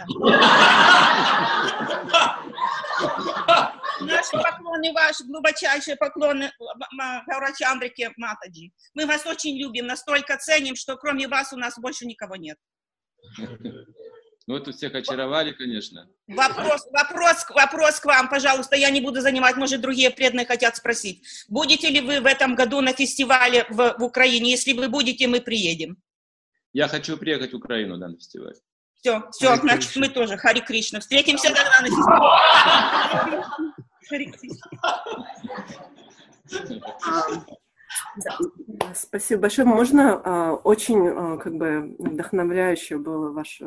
Наши поклоны ваши, глубочайшие поклоны Гаурачандрике Матаджи. Мы вас очень любим, настолько ценим, что кроме вас у нас больше никого нет. Ну, это всех очаровали, конечно. Вопрос, вопрос, вопрос к вам, пожалуйста, я не буду занимать, может, другие преданные хотят спросить. Будете ли вы в этом году на фестивале в, в Украине? Если вы будете, мы приедем. Я хочу приехать в Украину, да, на фестиваль. Все, все, Хари значит, Кришна. Мы тоже, Хари Кришна. Встретимся тогда на фестивале. Хари Кришна. Спасибо большое. Можно? Очень, как бы, вдохновляющее было ваше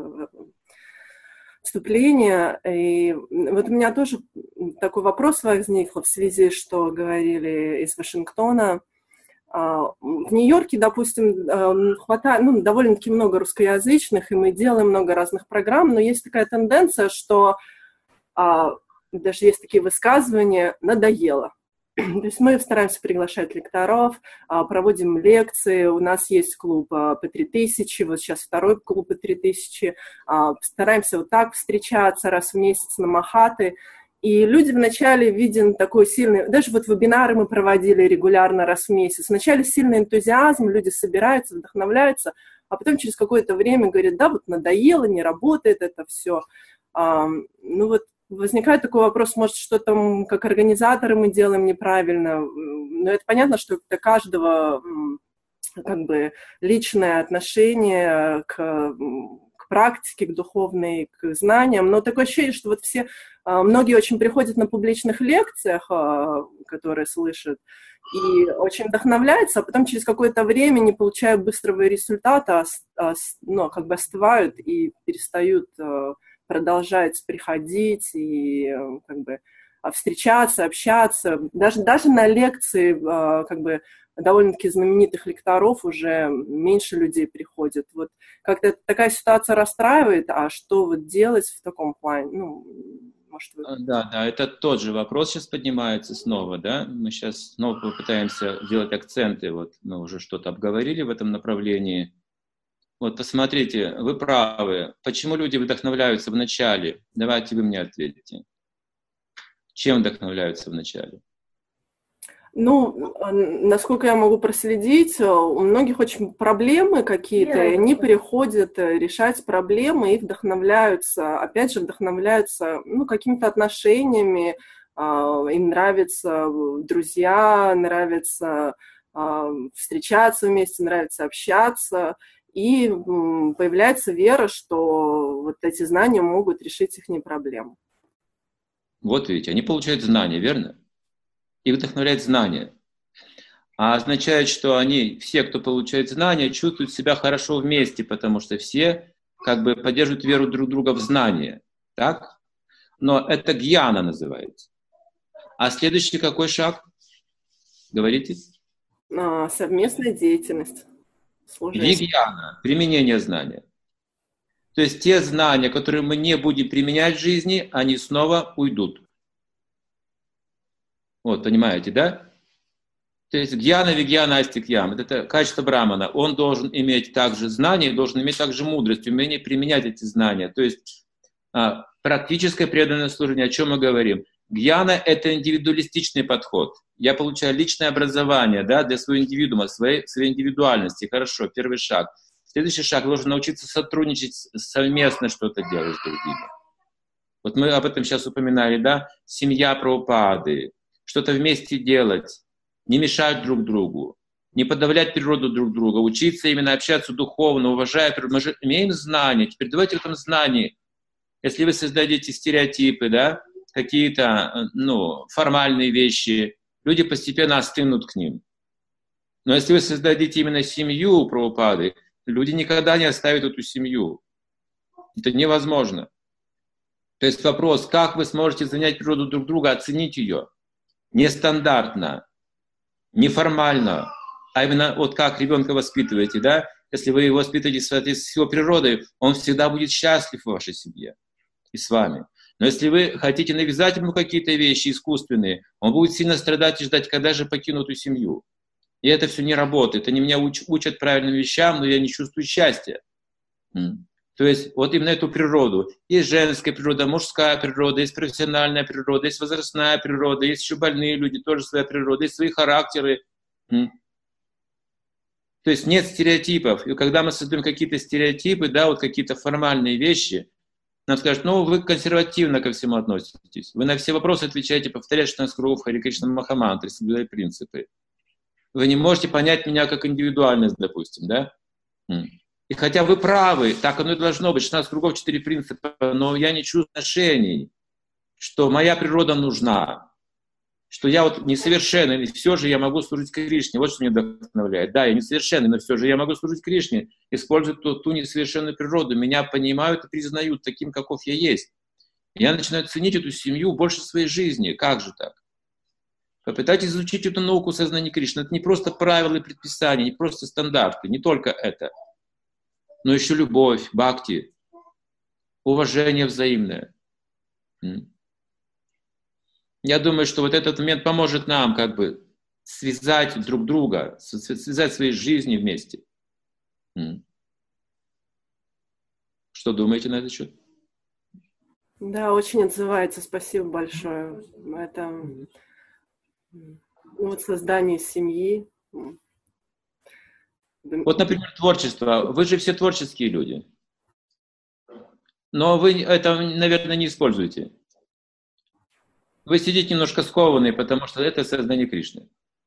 вступление. И вот у меня тоже такой вопрос возник в связи, что говорили из Вашингтона. В Нью-Йорке, допустим, хватает, ну, довольно-таки много русскоязычных, и мы делаем много разных программ, но есть такая тенденция, что даже есть такие высказывания «надоело». То есть мы стараемся приглашать лекторов, проводим лекции, у нас есть клуб по три тысячи, вот сейчас второй клуб по три тысячи, стараемся вот так встречаться раз в месяц на Махаты, и люди вначале виден такой сильный, даже вот вебинары мы проводили регулярно раз в месяц, вначале сильный энтузиазм, люди собираются, вдохновляются, а потом через какое-то время говорят, да, вот надоело, не работает это все, ну вот. Возникает такой вопрос, может, что там, как организаторы мы делаем неправильно. Но это понятно, что для каждого как бы личное отношение к, к практике, к духовной, к знаниям. Но такое ощущение, что вот все, многие очень приходят на публичных лекциях, которые слышат, и очень вдохновляются, а потом через какое-то время не получают быстрого результата, ну, как бы остывают и перестают продолжать приходить и как бы встречаться, общаться. Даже, даже на лекции как бы довольно-таки знаменитых лекторов уже меньше людей приходит. Вот как-то такая ситуация расстраивает, а что вот делать в таком плане? Ну, может, вы... Да, да, это тот же вопрос сейчас поднимается снова, да? Мы сейчас снова попытаемся сделать акценты, вот мы уже что-то обговорили в этом направлении. Вот посмотрите, вы правы. Почему люди вдохновляются в начале? Давайте вы мне ответите. Чем вдохновляются в начале? Ну, насколько я могу проследить, у многих очень проблемы какие-то, и они приходят решать проблемы и вдохновляются, опять же, вдохновляются, ну, какими-то отношениями, им нравятся друзья, нравится встречаться вместе, нравится общаться. И появляется вера, что вот эти знания могут решить их проблемы. Вот видите, они получают знания, верно? И вдохновляют знания. А означает, что они, все, кто получает знания, чувствуют себя хорошо вместе, потому что все как бы поддерживают веру друг друга в знания. Так? Но это гьяна называется. А следующий какой шаг? Говорите? А, совместная деятельность. Вигьяна, применение знания. То есть те знания, которые мы не будем применять в жизни, они снова уйдут. Вот, понимаете, да? То есть гьяна, вигьяна, астикьям. Это качество брамана. Он должен иметь также знания, должен иметь также мудрость, умение применять эти знания. То есть а, практическое преданное служение, о чем мы говорим? Гьяна — это индивидуалистичный подход. Я получаю личное образование, да, для своего индивидуума, своей, своей индивидуальности. Хорошо, первый шаг. Следующий шаг — должен научиться сотрудничать, совместно что-то делать с другими. Вот мы об этом сейчас упоминали, да? Семья Прабхупады. Что-то вместе делать, не мешать друг другу, не подавлять природу друг друга, учиться именно общаться духовно, уважая природу. Мы же имеем знания. Теперь давайте в этом знании. Если вы создадите стереотипы, да, какие-то, ну, формальные вещи, люди постепенно остынут к ним. Но если вы создадите именно семью Прабхупады, люди никогда не оставят эту семью. Это невозможно. То есть вопрос, как вы сможете занять природу друг друга, оценить ее нестандартно, неформально, а именно вот как ребенка воспитываете, да? Если вы его воспитываете в соответствии с его природой, он всегда будет счастлив в вашей семье и с вами. Но если вы хотите навязать ему какие-то вещи искусственные, он будет сильно страдать и ждать, когда же покину эту семью. И это все не работает. Они меня уч- учат правильным вещам, но я не чувствую счастья. То есть вот именно эту природу. Есть женская природа, мужская природа, есть профессиональная природа, есть возрастная природа, есть еще больные люди, тоже своя природа, есть свои характеры. То есть нет стереотипов. И когда мы создаем какие-то стереотипы, да, вот какие-то формальные вещи, нам скажут, ну, вы консервативно ко всему относитесь. Вы на все вопросы отвечаете, повторяете шестнадцать кругов Хари Кришна Махамантры, соблюдая принципы. Вы не можете понять меня как индивидуальность, допустим, да? И хотя вы правы, так оно и должно быть, шестнадцать кругов, четыре принципа, но я не чувствую отношений, что моя природа нужна, что я вот несовершенный, и все же я могу служить Кришне. Вот что меня вдохновляет. Да, я несовершенный, но все же я могу служить Кришне, используя ту, ту несовершенную природу. Меня понимают и признают таким, каков я есть. Я начинаю ценить эту семью больше своей жизни. Как же так? Попытайтесь изучить эту науку сознания Кришны. Это не просто правила и предписания, не просто стандарты, не только это, но еще любовь, бхакти, уважение взаимное. Я думаю, что вот этот момент поможет нам как бы связать друг друга, связать свои жизни вместе. Что думаете на этот счет? Да, очень отзывается. Спасибо большое. Это вот создание семьи. Вот, например, творчество. Вы же все творческие люди. Но вы это, наверное, не используете. Вы сидите немножко скованные, потому что это сознание Кришны.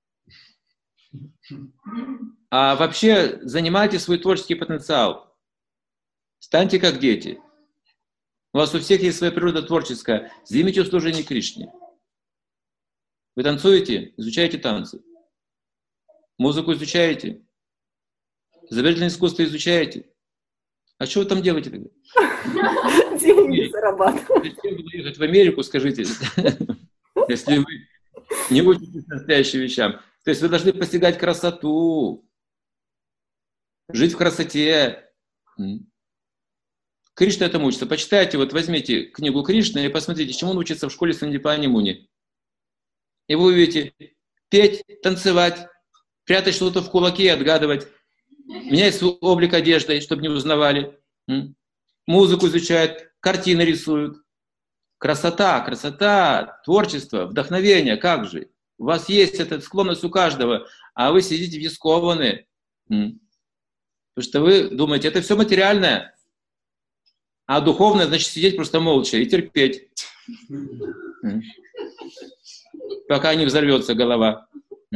А вообще занимайте свой творческий потенциал. Станьте как дети. У вас у всех есть своя природа творческая. Займите служение Кришне. Вы танцуете? Изучайте танцы. Музыку изучаете? Изобразительное искусство изучаете? А что вы там делаете тогда? Деньги зарабатывать. Зачем буду ехать в Америку, скажите, если вы не учитесь настоящим вещам? То есть вы должны постигать красоту, жить в красоте. Кришна этому учится. Почитайте, вот возьмите книгу Кришны и посмотрите, чему он учится в школе Сандипани Муни. И вы увидите петь, танцевать, прятать что-то в кулаке и отгадывать. Менять свой облик одеждой, чтобы не узнавали. Музыку изучают, картины рисуют. Красота, красота, творчество, вдохновение, как же. У вас есть эта склонность у каждого, а вы сидите в скованные. Потому что вы думаете, это все материальное. А духовное, значит, сидеть просто молча и терпеть. Пока не взорвется голова.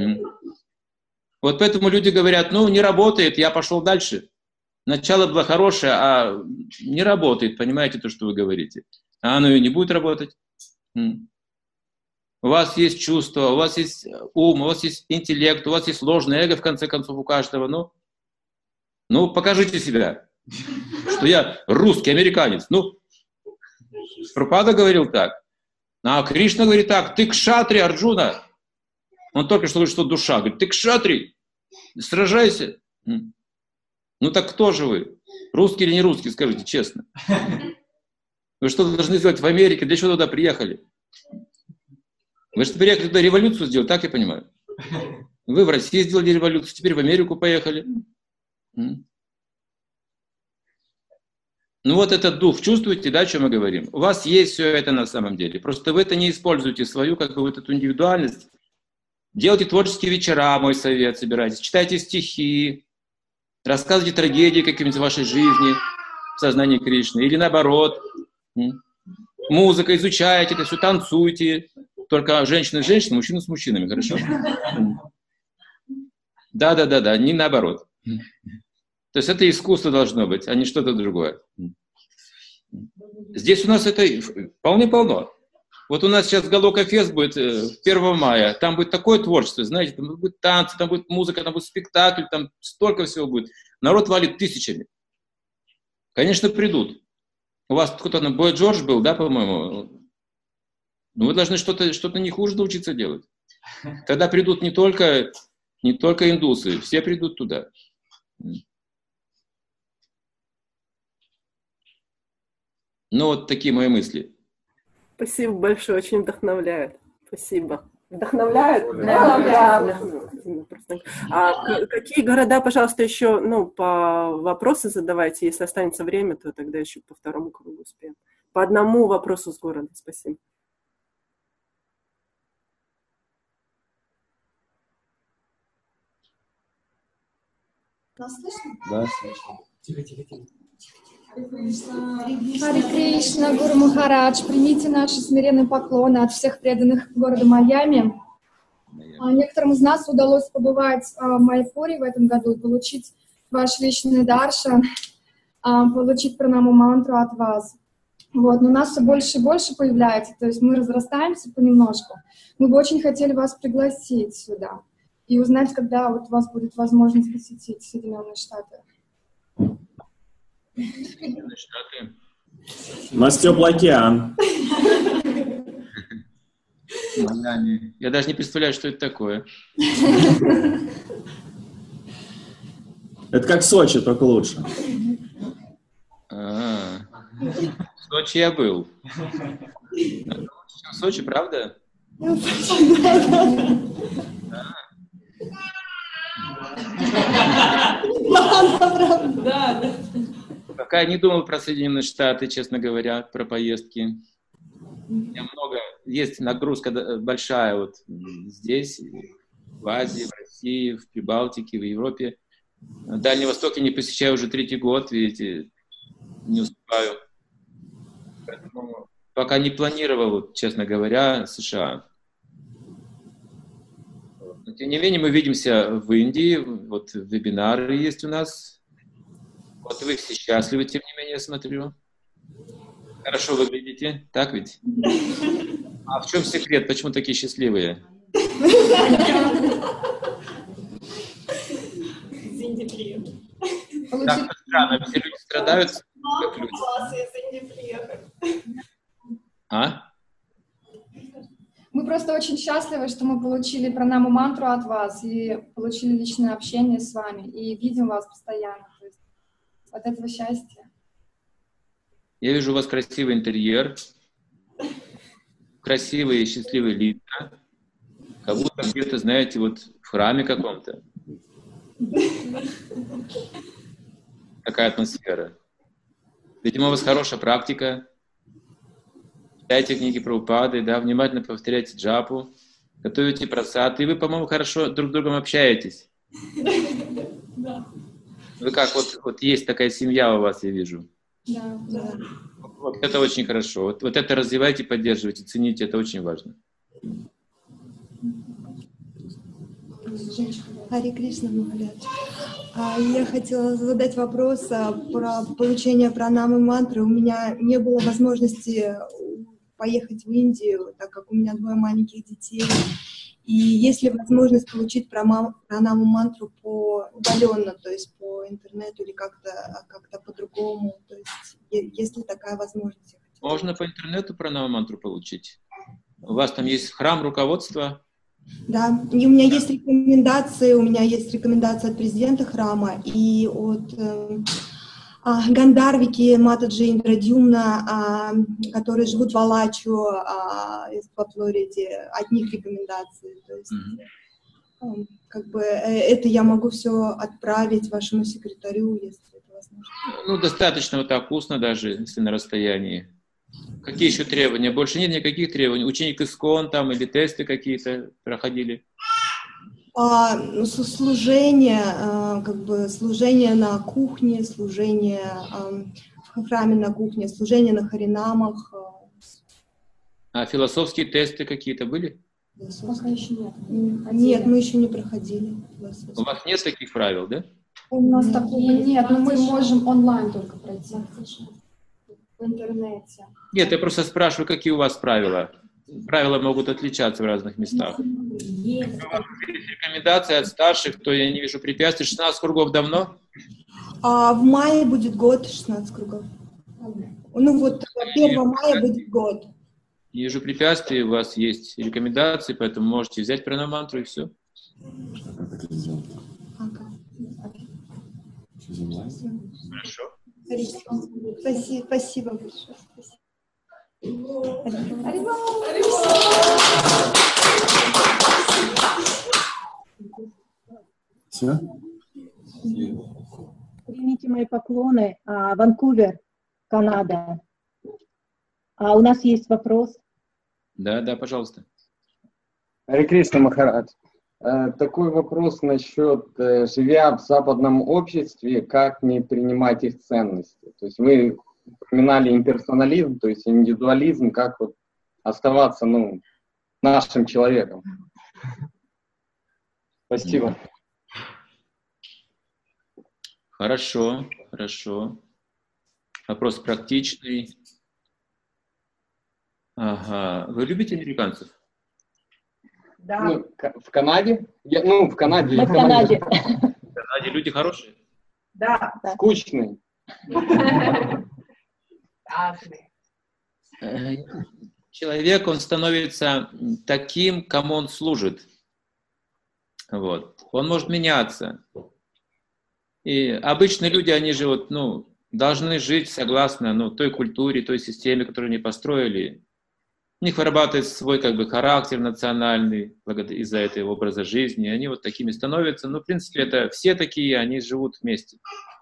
Вот поэтому люди говорят, ну, не работает, я пошел дальше. Начало было хорошее, а не работает, понимаете то, что вы говорите. А оно и не будет работать. У вас есть чувство, у вас есть ум, у вас есть интеллект, у вас есть ложное эго, в конце концов, у каждого. Ну, ну покажите себя, что я русский, американец. Ну, Прабхупада говорил так. А Кришна говорит так, ты кшатри, Арджуна. Он только что говорит, что душа. Говорит, ты кшатри, сражайся. Ну так кто же вы? Русский или не русский, скажите честно. Вы что должны сделать в Америке? Для чего туда приехали? Вы что приехали туда революцию сделать, так я понимаю? Вы в России сделали революцию, теперь в Америку поехали. Ну вот этот дух, чувствуете, да, о чем мы говорим? У вас есть все это на самом деле. Просто вы это не используете, свою, как бы, вот эту индивидуальность. Делайте творческие вечера, мой совет, собирайтесь. Читайте стихи, рассказывайте трагедии какие-нибудь в вашей жизни, в сознании Кришны. Или наоборот, музыка, изучайте это все, танцуйте. Только женщины с женщинами, мужчины с мужчинами, хорошо? Да-да-да-да, не наоборот. То есть это искусство должно быть, а не что-то другое. Здесь у нас это вполне полно. Вот у нас сейчас Галока-фест будет первого мая. Там будет такое творчество, знаете, там будет танцы, там будет музыка, там будет спектакль, там столько всего будет. Народ валит тысячами. Конечно, придут. У вас кто-то на Бой Джордж был, да, по-моему? Ну, вы должны что-то что-то не хуже научиться делать. Тогда придут не только, не только индусы, все придут туда. Ну, вот такие мои мысли. Спасибо большое, очень вдохновляет. Спасибо. Вдохновляет? Да, да. да. А какие города, пожалуйста, еще, ну, по вопросы задавайте. Если останется время, то тогда еще по второму кругу успеем. По одному вопросу с города. Спасибо. Нас слышно? Да, слышно. Тихо, тихо, тихо. Харе Кришна, Гуру Махарадж, примите наши смиренные поклоны от всех преданных города Майами. Некоторым из нас удалось побывать в Майпуре в этом году и получить ваш личный даршан, получить пранаму мантру от вас. Вот, но нас все больше и больше появляется, то есть мы разрастаемся понемножку. Мы бы очень хотели вас пригласить сюда и узнать, когда вот у вас будет возможность посетить Соединенные Штаты. Штаты. У нас теплый океан. Майами. Я даже не представляю, что это такое. Это как Сочи, только лучше. А, в Сочи я был. В Сочи, правда? Да. Пока я не думал про Соединенные Штаты, честно говоря, про поездки. У меня много, есть нагрузка большая вот здесь, в Азии, в России, в Прибалтике, в Европе. Дальний Восток я не посещаю уже третий год, видите, не успеваю. Поэтому пока не планировал, честно говоря, США. Но, тем не менее, мы видимся в Индии, вот вебинары есть у нас. Вот вы все счастливы, тем не менее, я смотрю. Хорошо выглядите, так ведь? А в чем секрет? Почему такие счастливые? Так странно, все люди страдают, как люди. А? Мы просто очень счастливы, что мы получили пранаму мантру от вас и получили личное общение с вами и видим вас постоянно. То есть от этого счастья. Я вижу у вас красивый интерьер, красивые и счастливые лица, как будто где-то, знаете, вот в храме каком-то. Такая атмосфера. Видимо, у вас хорошая практика. Читайте книги Прабхупады, да, внимательно повторяйте джапу, готовите прасад, и вы, по-моему, хорошо друг с другом общаетесь. Вы как, вот, вот есть такая семья у вас, я вижу. Да, да. Вот это очень хорошо. Вот, вот это развивайте, поддерживайте, цените, это очень важно. Харе Кришна Махарадж. Я хотела задать вопрос про получение пранамы мантры. У меня не было возможности поехать в Индию, так как у меня двое маленьких детей. И есть ли возможность получить пранаму мантру по удаленно, то есть по интернету или как-то как-то по-другому? То есть есть ли такая возможность? Можно по интернету пранаму мантру получить. У вас там есть храм руководства? Да, и у меня есть рекомендации, у меня есть рекомендации от президента храма и от э, э, Гандарвики Матаджи Индрадюмна, э, которые живут в Алачу, э, во Флориде, от них рекомендации. То есть, mm-hmm. э, как бы э, это я могу все отправить вашему секретарю, если это возможно. Ну, достаточно вот так устно даже, если на расстоянии. Какие еще требования? Больше нет никаких требований? Ученик ИСКОН там или тесты какие-то проходили? А, ну, служение, а, как бы служение на кухне, служение а, в храме на кухне, служение на харинамах. А философские тесты какие-то были? Пока еще нет. Нет, мы еще не проходили. У вас нет таких правил, да? У нас такого нет, но мы можем онлайн только пройти. В интернете. Нет, я просто спрашиваю, какие у вас правила. Правила могут отличаться в разных местах. Есть. Есть рекомендации от старших, то я не вижу препятствий. шестнадцать кругов давно? А, в мае будет год, шестнадцать кругов. Ну вот первого мая будет год. Не вижу препятствий, у вас есть рекомендации, поэтому можете взять пранаму мантру и все. Ага. Хорошо. Спасибо, спасибо большое. Спасибо. Все? Примите мои поклоны. А, Ванкувер, Канада. А у нас есть вопрос. Да, да, пожалуйста. Харе Кришна, Махарадж. Такой вопрос насчет, живя в западном обществе, как не принимать их ценности. То есть вы упоминали имперсонализм, то есть индивидуализм, как вот оставаться, ну, нашим человеком. Спасибо. Хорошо, хорошо. Вопрос практичный. Ага. Вы любите американцев? Да. Ну, в Канаде? Я, ну, в Канаде. Мы в Канаде. В Канаде люди хорошие? Да. Скучные. Человек, он становится таким, кому он служит. Вот. Он может меняться. И обычные люди, они же вот, ну, должны жить согласно, ну, той культуре, той системе, которую они построили. У них вырабатывает свой как бы характер национальный из-за этого образа жизни. Они вот такими становятся. Ну, в принципе, это все такие, они живут вместе.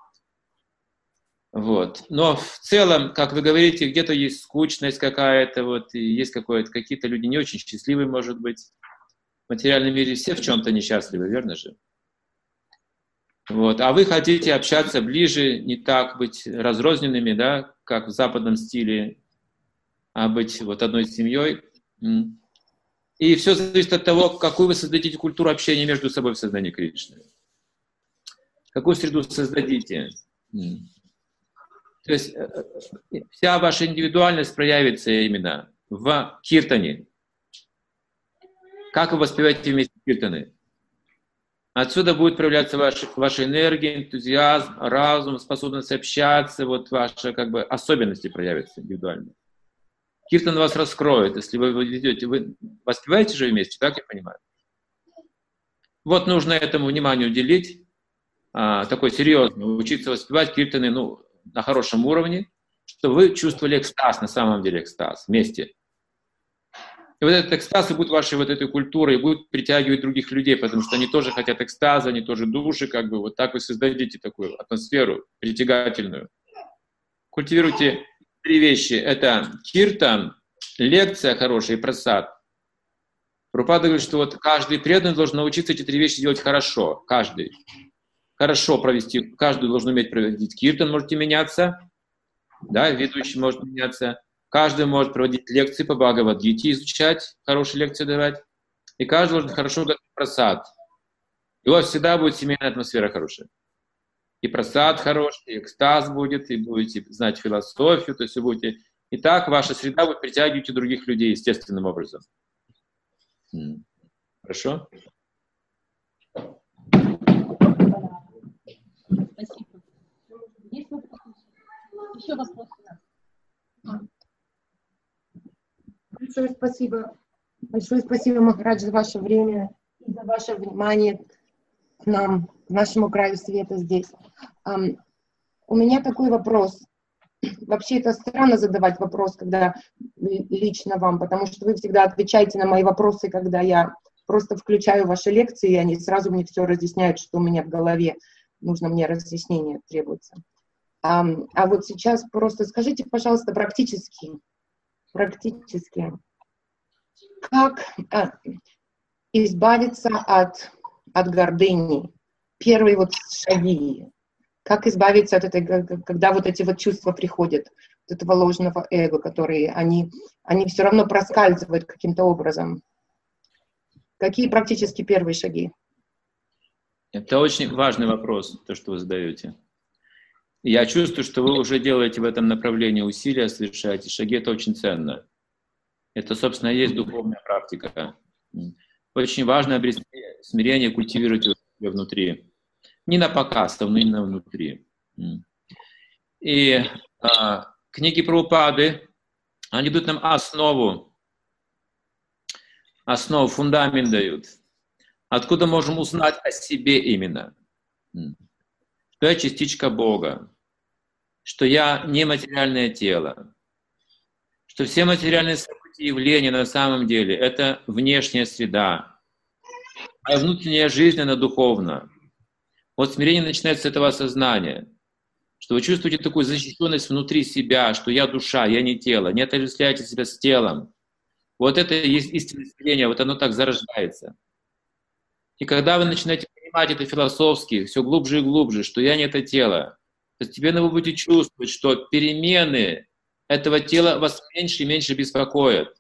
Вот. Но в целом, как вы говорите, где-то есть скучность какая-то, вот, и есть какое-то, какие-то люди не очень счастливые, может быть. В материальном мире все в чем-то несчастливы, верно же? Вот. А вы хотите общаться ближе, не так быть разрозненными, да, как в западном стиле, а быть вот одной семьей. И все зависит от того, какую вы создадите культуру общения между собой в сознании Кришны. Какую среду создадите. То есть вся ваша индивидуальность проявится именно в киртане. Как вы воспеваете вместе киртаны? Отсюда будет проявляться ваша, ваша энергия, энтузиазм, разум, способность общаться, вот ваши как бы особенности проявятся индивидуально. Киртан вас раскроет, если вы ведете, вы воспеваете же вместе, так я понимаю? Вот нужно этому внимание уделить, а, такой серьезный, учиться воспевать киртаны, ну, на хорошем уровне, чтобы вы чувствовали экстаз, на самом деле экстаз, вместе. И вот этот экстаз и будет вашей вот этой культурой, и будет притягивать других людей, потому что они тоже хотят экстаза, они тоже души, как бы, вот так вы создадите такую атмосферу притягательную. Культивируйте три вещи. Это киртан, лекция хорошая и прасад. Прабхупада говорит, что вот каждый преданный должен научиться эти три вещи делать хорошо. Каждый. Хорошо провести, каждый должен уметь проводить киртан, можете меняться. Да, ведущий может меняться. Каждый может проводить лекции по Бхагавад-гите, изучать, хорошие лекции давать. И каждый должен хорошо готовить прасад. И у вас всегда будет семейная атмосфера хорошая. И прасад хороший, и экстаз будет, и будете знать философию, то есть вы будете... И так ваша среда будет притягивать и других людей естественным образом. Хорошо? Спасибо. Есть вопросы? Еще вопросы? Большое спасибо. Большое спасибо, Махарадж, за ваше время и за ваше внимание к нам, к нашему краю света здесь. Um, у меня такой вопрос. Вообще это странно задавать вопрос, когда лично вам, потому что вы всегда отвечаете на мои вопросы, когда я просто включаю ваши лекции, и они сразу мне все разъясняют, что у меня в голове. Нужно мне разъяснение требуется. Um, а вот сейчас просто скажите, пожалуйста, практически, практически, как а, избавиться от, от гордыни? Первые вот шаги. Как избавиться от этой, когда вот эти вот чувства приходят, от этого ложного эго, которые они, они все равно проскальзывают каким-то образом. Какие практически первые шаги? Это очень важный вопрос, то, что вы задаете. Я чувствую, что вы уже делаете в этом направлении усилия, совершаете шаги, это очень ценно. Это, собственно, и есть духовная практика. Очень важно обрести смирение, культивировать его внутри. Не на показ, а именно внутри. И а, книги Прабхупады, они дают нам основу, основу, фундамент дают. Откуда можем узнать о себе именно? Что я частичка Бога, что я не материальное тело, что все материальные события и явления на самом деле — это внешняя среда, а внутренняя жизнь, она духовна. Вот смирение начинается с этого осознания, что вы чувствуете такую защищенность внутри себя, что я душа, я не тело, не отождествляйте себя с телом. Вот это и есть истинное смирение, вот оно так зарождается. И когда вы начинаете понимать это философски, все глубже и глубже, что я не это тело, постепенно вы будете чувствовать, что перемены этого тела вас меньше и меньше беспокоят.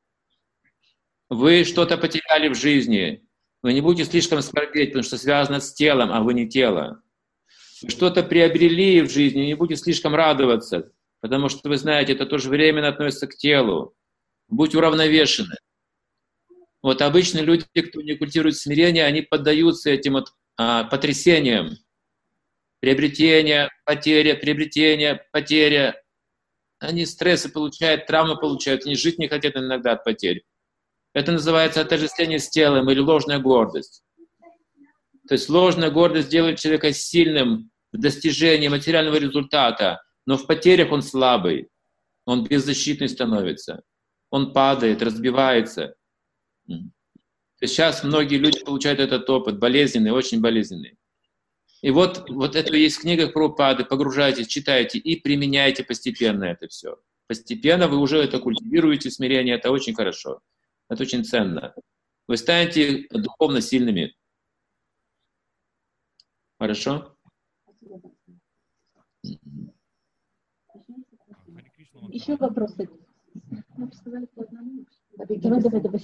Вы что-то потеряли в жизни, вы не будете слишком скорбеть, потому что связано с телом, а вы не тело. Вы что-то приобрели в жизни, не будете слишком радоваться, потому что вы знаете, это тоже временно относится к телу. Будь уравновешены. Вот обычно люди, кто не культивирует смирение, они поддаются этим вот, а, потрясениям. Приобретение, потеря, приобретение, потеря. Они стрессы получают, травмы получают, они жить не хотят иногда от потерь. Это называется отождествление с телом или ложная гордость. То есть ложная гордость делает человека сильным в достижении материального результата, но в потерях он слабый, он беззащитный становится, он падает, разбивается. Сейчас многие люди получают этот опыт, болезненный, очень болезненный. И вот, вот это есть в книгах Прабхупады, погружайтесь, читайте и применяйте постепенно это все. Постепенно вы уже это культивируете, смирение, это очень хорошо, это очень ценно. Вы станете духовно сильными. Хорошо? Еще вопросы? Давай, давай, давай.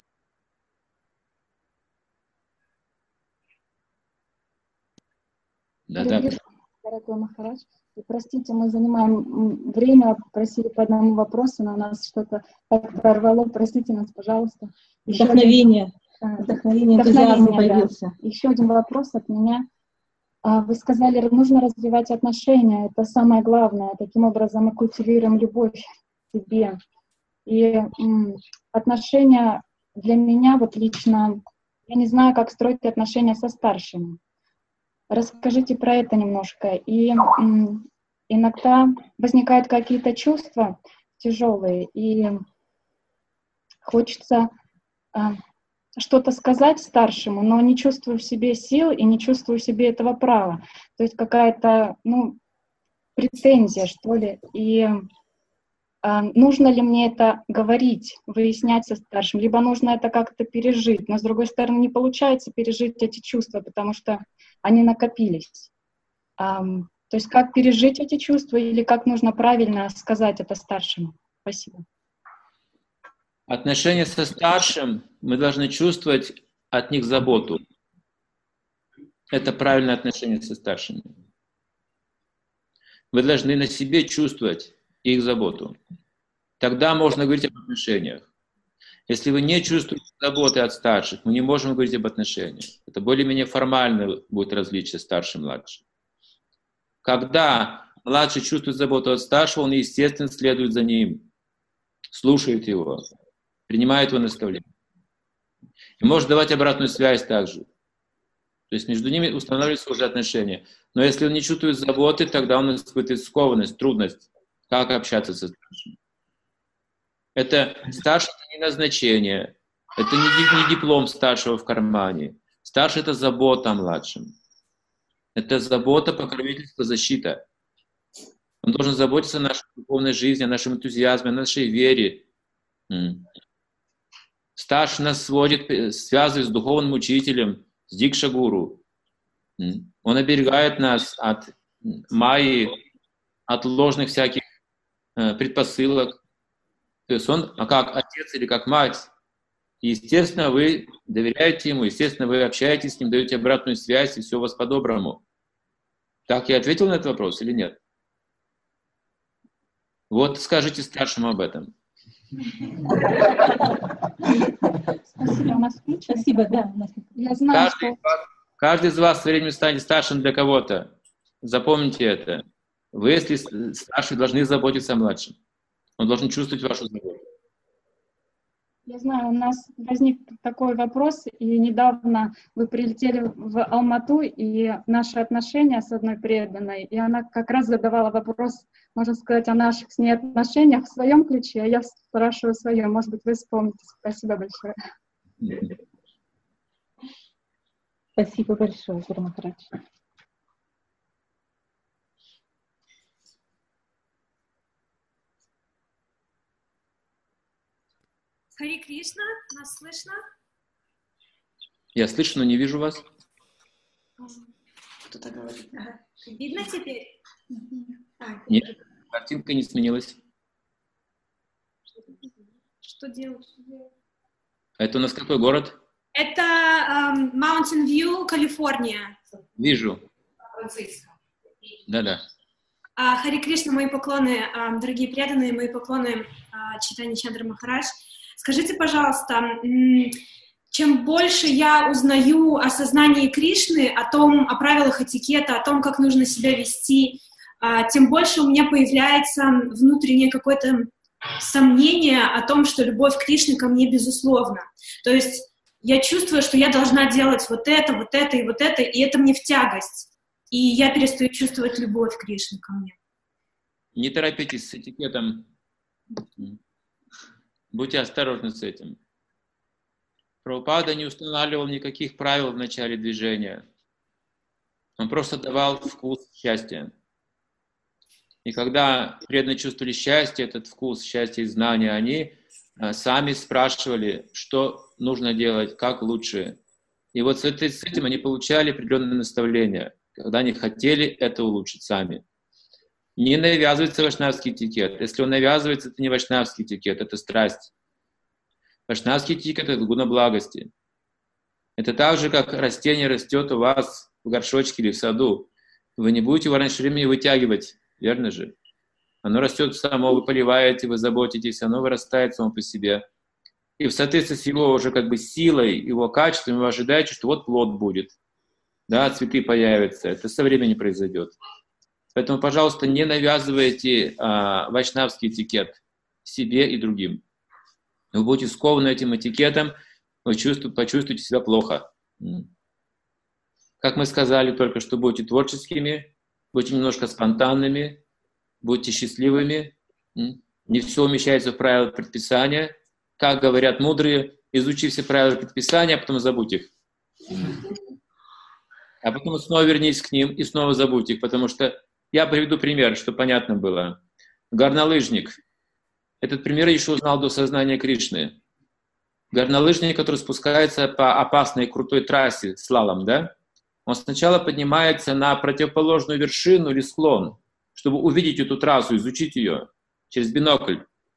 Да, да. Дорогой Махарадж, простите, мы занимаем время, просили по одному вопросу, но у нас что-то так прорвало, простите нас, пожалуйста. Еще Вдохновение. Один, Вдохновение, энтузиазм появился. Да. Еще один вопрос от меня. Вы сказали, нужно развивать отношения, это самое главное. Таким образом мы культивируем любовь к себе. И м, отношения для меня, вот лично, я не знаю, как строить отношения со старшими. Расскажите про это немножко. И м, иногда возникают какие-то чувства тяжелые, и хочется а, что-то сказать старшему, но не чувствую в себе сил и не чувствую в себе этого права. То есть какая-то, ну, претензия, что ли. И а, нужно ли мне это говорить, выяснять со старшим, либо нужно это как-то пережить. Но, с другой стороны, не получается пережить эти чувства, потому что они накопились. А, то есть как пережить эти чувства или как нужно правильно сказать это старшему? Спасибо. Отношения со старшим, мы должны чувствовать от них заботу. Это правильное отношение со старшими. Вы должны на себе чувствовать их заботу. Тогда можно говорить об отношениях. Если вы не чувствуете заботы от старших, мы не можем говорить об отношениях. Это более-менее формальное будет различие старший и младший. Когда младший чувствует заботу от старшего, он, естественно, следует за ним, слушает его, принимает его наставления. И может давать обратную связь также. То есть между ними устанавливаются уже отношения. Но если он не чувствует заботы, тогда он испытывает скованность, трудность, как общаться со старшим. Это старший — это не назначение, это не, не диплом старшего в кармане. Старший — это забота о младшем. Это забота, покровительство, защита. Он должен заботиться о нашей духовной жизни, о нашем энтузиазме, о нашей вере. Старший нас сводит, связывает с духовным учителем, с дикша-гуру. Он оберегает нас от майи, от ложных всяких предпосылок. То есть он, а как отец или как мать. И, естественно, вы доверяете ему, естественно, вы общаетесь с ним, даете обратную связь, и все у вас по-доброму. Так я ответил на этот вопрос или нет? Вот скажите старшему об этом. Спасибо, у нас Спасибо, да. Я знаю, каждый, что... каждый из вас со временем станет старшим для кого-то. Запомните это. Вы, если старший, должны заботиться о младшем. Он должен чувствовать вашу заботу. Я знаю, у нас возник такой вопрос, и недавно вы прилетели в Алмату, и наши отношения с одной преданной, и она как раз задавала вопрос, можно сказать, о наших с ней отношениях в своем ключе, а я спрашиваю свое. Может быть, вы вспомните. Спасибо большое. Спасибо большое, Гуру Махарадж. Хари Кришна, нас слышно? Я слышу, но не вижу вас. Кто-то говорит. Ага. Видно теперь? А, Нет, картинка не сменилась. Что делать? Это у нас какой город? Это um, Mountain View, Калифорния. Вижу. Да-да. Uh, Хари Кришна, мои поклоны, uh, дорогие преданные, мои поклоны uh, Чайтанья Чандра Махарадж. Скажите, пожалуйста, чем больше я узнаю о сознании Кришны, о том, о правилах этикета, о том, как нужно себя вести, тем больше у меня появляется внутреннее какое-то сомнение о том, что любовь Кришны ко мне безусловна. То есть я чувствую, что я должна делать вот это, вот это и вот это, и это мне в тягость. И я перестаю чувствовать любовь Кришны ко мне. Не торопитесь с этикетом. Будьте осторожны с этим. Прабхупада не устанавливал никаких правил в начале движения. Он просто давал вкус счастья. И когда преданные чувствовали счастье, этот вкус счастья и знания, они сами спрашивали, что нужно делать, как лучше. И вот с этим они получали определенные наставления, когда они хотели это улучшить сами. Не навязывается вайшнавский этикет. Если он навязывается, это не вайшнавский этикет, это страсть. Вайшнавский этикет — это гуна благости. Это так же, как растение растет у вас в горшочке или в саду. Вы не будете его раньше времени вытягивать, верно же? Оно растет само, вы поливаете, вы заботитесь, оно вырастает само по себе. И в соответствии с его уже как бы силой, его качеством, вы ожидаете, что вот плод будет. Да, цветы появятся. Это со временем произойдет. Поэтому, пожалуйста, не навязывайте а, вайшнавский этикет себе и другим. Вы будете скованы этим этикетом, вы чувствуете, почувствуете себя плохо. Как мы сказали только что, будьте творческими, будьте немножко спонтанными, будьте счастливыми. Не все умещается в правила предписания. Как говорят мудрые, изучи все правила предписания, а потом забудь их. А потом снова вернись к ним и снова забудь их, потому что я приведу пример, чтобы понятно было. Горнолыжник. Этот пример я еще узнал до сознания Кришны. Горнолыжник, который спускается по опасной крутой трассе слалом, да? Он сначала поднимается на противоположную вершину или склон, чтобы увидеть эту трассу, изучить ее через бинокль.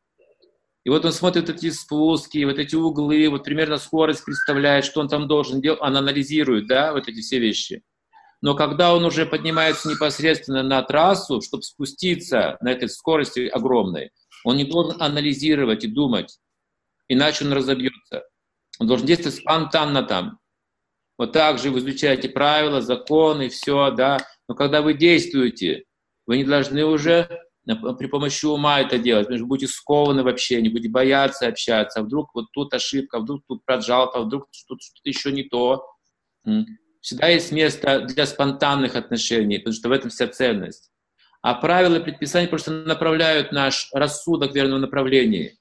И вот он смотрит эти спуски, вот эти углы, вот примерно скорость представляет, что он там должен делать, он анализирует, да, вот эти все вещи. Но когда он уже поднимается непосредственно на трассу, чтобы спуститься на этой скорости огромной, он не должен анализировать и думать, иначе он разобьется. Он должен действовать спонтанно там. Вот так же вы изучаете правила, законы, все, да. Но когда вы действуете, вы не должны уже при помощи ума это делать, потому что будете скованы в общении, будете бояться общаться, а вдруг вот тут ошибка, а вдруг тут проджалка, а вдруг тут что-то еще не то. Всегда есть место для спонтанных отношений, потому что в этом вся ценность. А правила предписания просто направляют наш рассудок в верном направлении,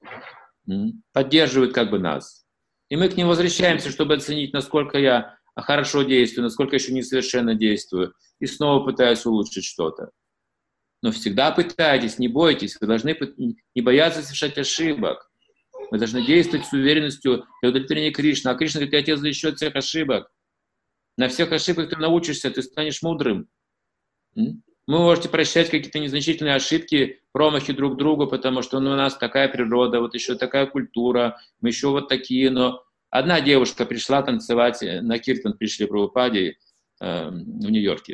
поддерживают как бы нас. И мы к ним возвращаемся, чтобы оценить, насколько я хорошо действую, насколько еще несовершенно действую, и снова пытаюсь улучшить что-то. Но всегда пытайтесь, не бойтесь, вы должны не бояться совершать ошибок. Вы должны действовать с уверенностью для удовлетворения Кришны. А Кришна говорит: я тебя защищу от всех ошибок. На всех ошибках ты научишься, ты станешь мудрым. Вы можете прощать какие-то незначительные ошибки, промахи друг другу, потому что ну, у нас такая природа, вот еще такая культура, мы еще вот такие. Но одна девушка пришла танцевать, на киртан пришли Прабхупаде э, в Нью-Йорке.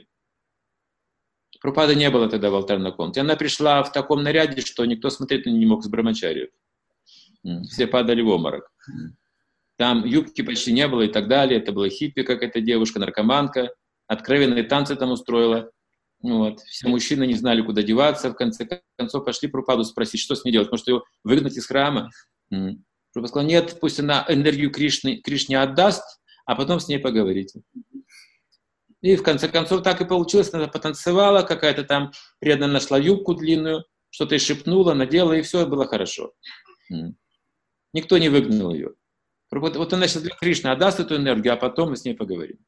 Прабхупады не было тогда в алтарной комнате. Она пришла в таком наряде, что никто смотреть на нее не мог с брамачарией. Все падали в обморок. Там юбки почти не было и так далее. Это была хиппи какая-то девушка, наркоманка. Откровенные танцы там устроила. Вот. Все мужчины не знали, куда деваться. В конце концов пошли Прабхупаду спросить, что с ней делать. Может, ее выгнать из храма? Прабхупада сказал, нет, пусть она энергию Кришны, Кришне отдаст, а потом с ней поговорите. И в конце концов так и получилось, она потанцевала, какая-то там преданная нашла юбку длинную, что-то и шепнула, надела, и все было хорошо. Никто не выгнал ее. Вот она сейчас для Кришны отдаст эту энергию, а потом мы с ней поговорим.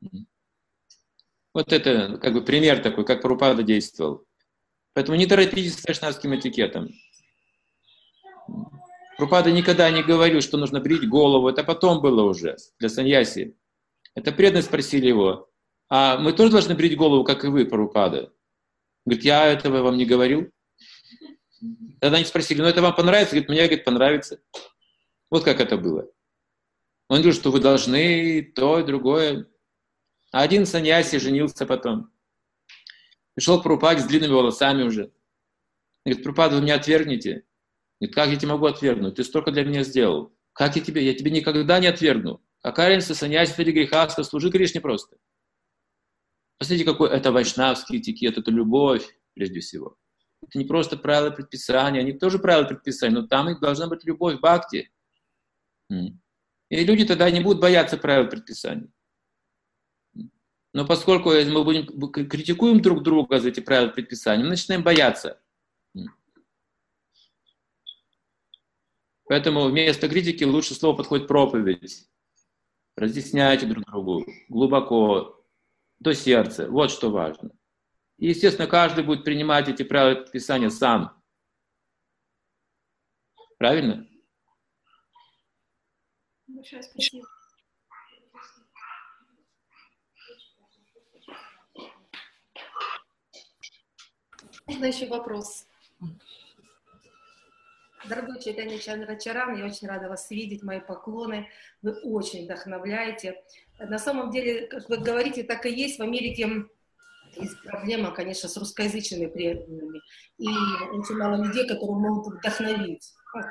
Вот это как бы пример такой, как Прабхупада действовал. Поэтому не торопитесь с вайшнавским этикетом. Прабхупада никогда не говорил, что нужно брить голову. Это потом было уже для саньяси. Это преданные спросили его, а мы тоже должны брить голову, как и вы, Прабхупада? Говорит, я этого вам не говорил. Тогда они спросили, ну это вам понравится? Говорит, мне, говорит, понравится. Вот как это было. Он говорит, что вы должны то и другое. А один саньяси женился потом. Пришел к Прабхупаде с длинными волосами уже. Говорит, Прабхупада, вы меня отвергнете? Говорит, как я тебя могу отвергнуть? Ты столько для меня сделал. Как я тебе? Я тебе никогда не отвергну. Какая разница, саньяси или грехаста, служи Кришне просто. Посмотрите, какой это вайшнавский этикет, это любовь, прежде всего. Это не просто правила предписания, они тоже правила предписания, но там и должна быть любовь, бхакти. И люди тогда не будут бояться правил предписаний. Но поскольку мы будем, критикуем друг друга за эти правила предписания, мы начинаем бояться. Поэтому вместо критики лучше слово подходит проповедь. Разъясняйте друг другу глубоко, до сердца. Вот что важно. И, естественно, каждый будет принимать эти правила предписания сам. Правильно? Большое спасибо. Можно еще вопрос? Дорогой Чайтанья Чандрачаран, я очень рада вас видеть, мои поклоны. Вы очень вдохновляете. На самом деле, как вы говорите, так и есть. В Америке есть проблема, конечно, с русскоязычными преданными. И очень мало людей, которые могут вдохновить.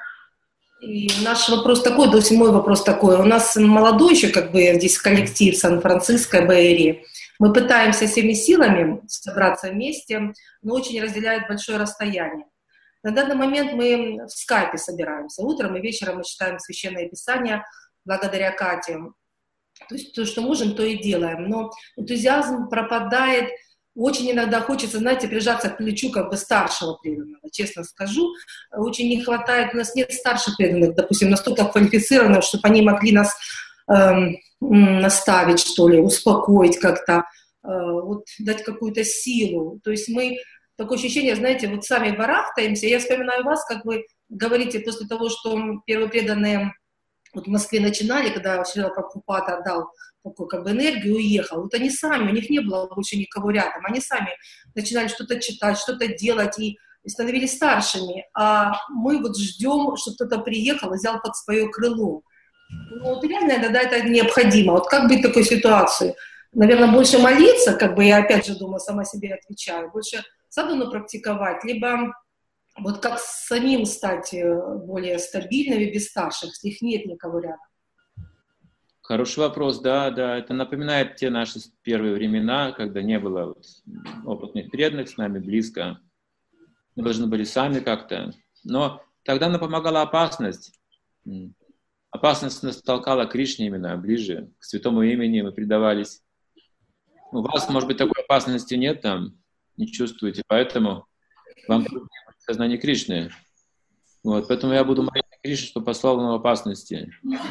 И наш вопрос такой, то есть мой вопрос такой. У нас молодой еще как бы здесь коллектив Сан-Франциско, Бэй-Эри. Мы пытаемся всеми силами собраться вместе, но очень разделяют большое расстояние. На данный момент мы в скайпе собираемся. Утром и вечером мы читаем Священное Писание благодаря Кате. То есть то, что можем, то и делаем. Но энтузиазм пропадает. Очень иногда хочется, знаете, прижаться к плечу как бы старшего преданного, честно скажу. Очень не хватает, у нас нет старших преданных, допустим, настолько квалифицированных, чтобы они могли нас э, наставить, что ли, успокоить как-то, э, вот, дать какую-то силу. То есть мы, такое ощущение, знаете, вот сами барахтаемся. Я вспоминаю вас, как вы говорите, после того, что первые преданные вот в Москве начинали, когда Шрила Прабхупада отдал такую как бы энергию и уехал. Вот они сами, у них не было больше никого рядом, они сами начинали что-то читать, что-то делать и, и становились старшими. А мы вот ждем, что кто-то приехал и взял под свое крыло. Ну вот реально иногда это необходимо. Вот как быть в такой ситуации? Наверное, больше молиться, как бы я опять же думаю, сама себе отвечаю, больше садхану практиковать, либо вот как самим стать более стабильными без старших, если их нет никого рядом. Хороший вопрос, да, да. Это напоминает те наши первые времена, когда не было вот опытных преданных с нами близко. Мы должны были сами как-то. Но тогда нам помогала опасность. Опасность нас толкала к Кришне именно, ближе, к святому имени мы предавались. У вас, может быть, такой опасности нет там, не чувствуете, поэтому вам трудно в сознании Кришны. Вот, поэтому я буду молиться Кришне, что послал нам опасности.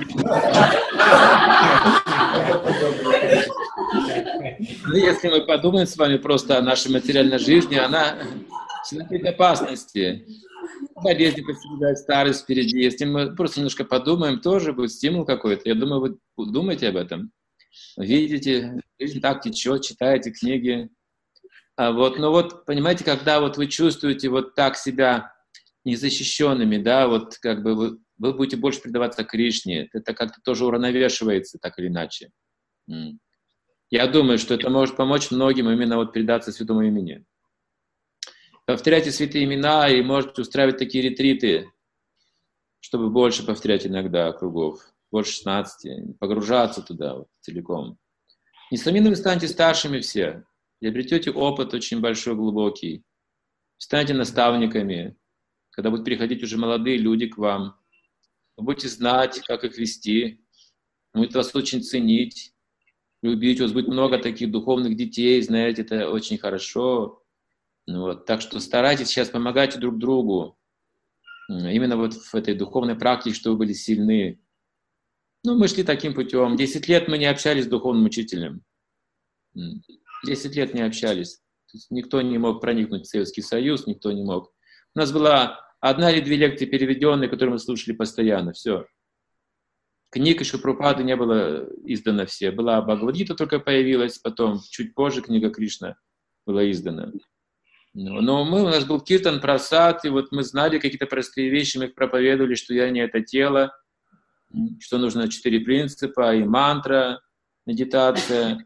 Если мы подумаем с вами просто о нашей материальной жизни, она всегда опасности. Болезни подстерегают, старость впереди. Если мы просто немножко подумаем, тоже будет стимул какой-то. Я думаю, вы думаете об этом. Видите, жизнь так течет, читаете книги. А вот, но вот, понимаете, когда вот вы чувствуете вот так себя незащищенными, да, вот как бы вы, вы будете больше предаваться Кришне, это как-то тоже уравновешивается так или иначе. Я думаю, что это может помочь многим именно вот предаться святому имени. Повторяйте святые имена и можете устраивать такие ретриты, чтобы больше повторять иногда кругов, больше шестнадцати, погружаться туда вот, целиком. Несомненно, вы станете старшими все, и обретете опыт очень большой, глубокий. Станете наставниками, когда будут приходить уже молодые люди к вам. Вы будете знать, как их вести. Он будет вас очень ценить, любить. У вас будет много таких духовных детей, знаете, это очень хорошо. Вот. Так что старайтесь сейчас помогать друг другу. Именно вот в этой духовной практике, чтобы вы были сильны. Ну, мы шли таким путем. Десять лет мы не общались с духовным учителем. Десять лет не общались. То есть никто не мог проникнуть в Советский Союз, никто не мог. У нас была одна или две лекции переведенные, которые мы слушали постоянно. Все. Книг еще Прабхупады не было издано все. Была Бхагавад-гита только появилась, потом чуть позже книга Кришна была издана. Но мы, у нас был Киртан Прасад, и вот мы знали какие-то простые вещи, мы их проповедовали, что я не это тело, что нужно четыре принципа, и мантра, медитация.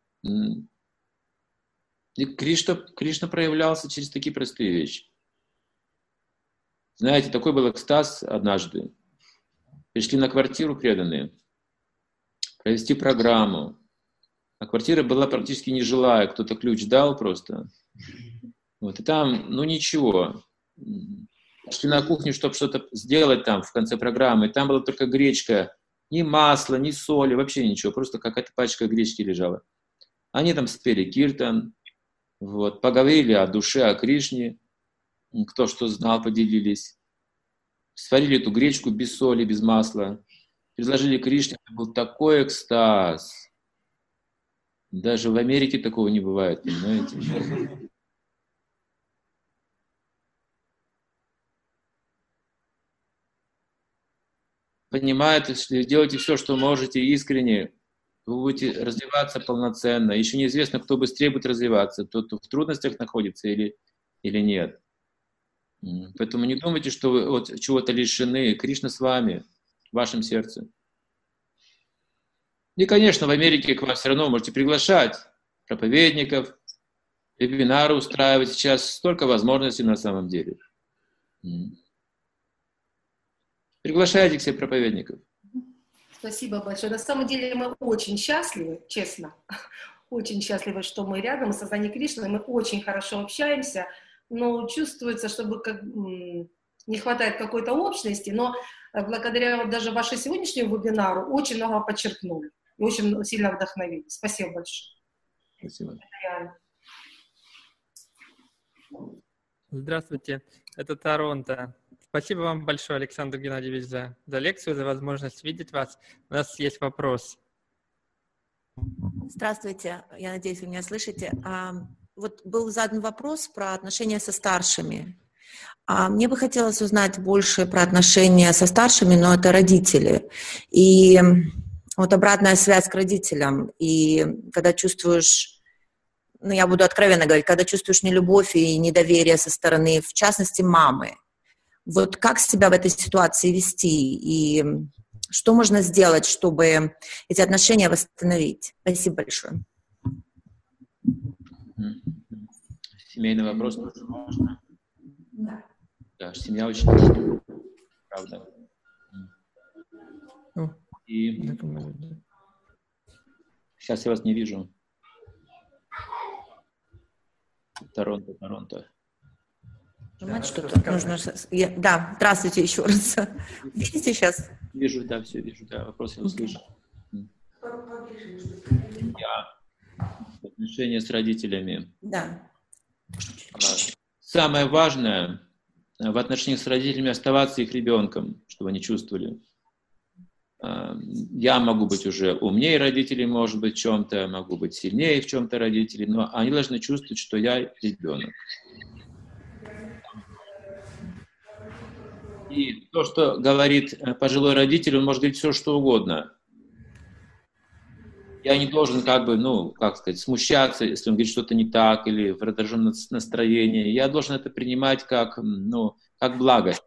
И Кришна, Кришна проявлялся через такие простые вещи. Знаете, такой был экстаз однажды. Пришли на квартиру преданные, провести программу. А квартира была практически нежилая, кто-то ключ дал просто. Вот, и там, ну ничего. Шли на кухню, чтобы что-то сделать там в конце программы. И там была только гречка. Ни масла, ни соли, вообще ничего. Просто какая-то пачка гречки лежала. Они там спели киртан. Вот, поговорили о душе, о Кришне. Кто что знал, поделились. Сварили эту гречку без соли, без масла. Предложили Кришне. Это был такой экстаз. Даже в Америке такого не бывает, понимаете? Понимаете, если делаете все, что можете, искренне, вы будете развиваться полноценно. Еще неизвестно, кто быстрее будет развиваться, тот, кто в трудностях находится или, или нет. Поэтому не думайте, что вы вот чего-то лишены. Кришна с вами, в вашем сердце. И, конечно, в Америке к вам все равно можете приглашать проповедников, вебинары устраивать. Сейчас столько возможностей на самом деле. Приглашайте всех проповедников. Спасибо большое. На самом деле мы очень счастливы, честно. Очень счастливы, что мы рядом с сознанием Кришны. Мы очень хорошо общаемся, но чувствуется, чтобы как, не хватает какой-то общности. Но благодаря вот даже вашему сегодняшнему вебинару очень много подчеркнули. И очень сильно вдохновили. Спасибо большое. Спасибо. Здравствуйте, это Торонто. Спасибо вам большое, Александр Геннадьевич, за, за лекцию, за возможность видеть вас. У нас есть вопрос. Здравствуйте, я надеюсь, вы меня слышите. Вот был задан вопрос про отношения со старшими. Мне бы хотелось узнать больше про отношения со старшими, но это родители. И вот обратная связь к родителям. И когда чувствуешь, ну я буду откровенно говорить, когда чувствуешь нелюбовь и недоверие со стороны, в частности, мамы. Вот как себя в этой ситуации вести и что можно сделать, чтобы эти отношения восстановить? Спасибо большое. Семейный вопрос тоже можно. Да. Да, семья очень важна, правда. И сейчас я вас не вижу. Торонто, Торонто. Нажимать что-то нужно. Я, да, здравствуйте еще раз. Видите сейчас? Вижу, да, все вижу, да, вопрос я услышу. Я. Отношения с родителями. Да. Самое важное в отношениях с родителями оставаться их ребенком, чтобы они чувствовали. Я могу быть уже умнее родителей, может быть, в чем-то, могу быть сильнее в чем-то родителей, но они должны чувствовать, что я ребенок. И то, что говорит пожилой родитель, он может говорить все, что угодно. Я не должен, как бы, ну, как сказать, смущаться, если он говорит что-то не так или в раздраженном настроении. Я должен это принимать как, ну, как благость.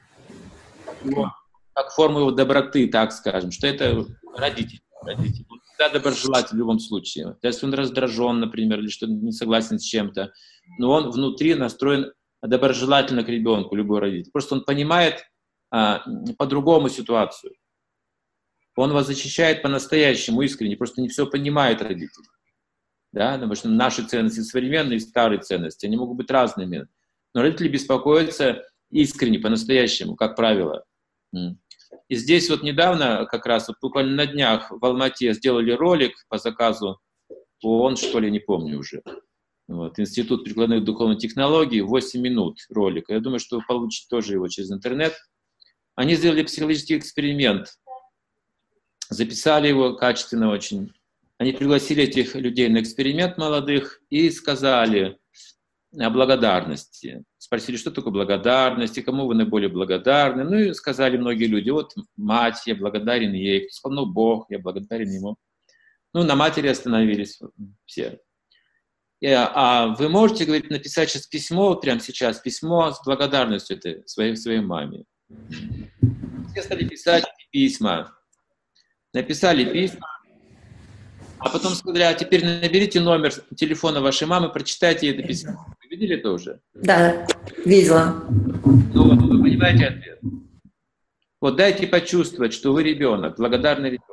Как форму его доброты, так скажем, что это родитель. родитель. Он всегда доброжелатель в любом случае. Если он раздражен, например, или что-то не согласен с чем-то, но он внутри настроен доброжелательно к ребенку, любой родитель. Просто он понимает а, по-другому ситуацию. Он вас защищает по-настоящему, искренне, просто не все понимает родитель. Да? Потому что наши ценности современные и старые ценности, они могут быть разными. Но родители беспокоятся искренне, по-настоящему, как правило. И здесь вот недавно, как раз вот буквально на днях в Алмате сделали ролик по заказу ООН, что ли, не помню уже. Вот, Институт прикладных духовных технологий, восемь минут ролика. Я думаю, что вы получите тоже его через интернет. Они сделали психологический эксперимент, записали его качественно очень. Они пригласили этих людей на эксперимент молодых и сказали о благодарности. Спросили, что такое благодарность, и кому вы наиболее благодарны. Ну и сказали многие люди, вот мать, я благодарен ей. Кто сказал, ну Бог, я благодарен ему. Ну, на матери остановились все. А вы можете, говорит, написать сейчас письмо, прямо сейчас, письмо с благодарностью этой, своей, своей маме. Все стали писать письма. Написали письма, а потом сказали, а теперь наберите номер телефона вашей мамы, прочитайте это письмо. Вы видели это уже? Да, видела. Ну вот, вы понимаете ответ. Вот дайте почувствовать, что вы ребенок, благодарный ребенок.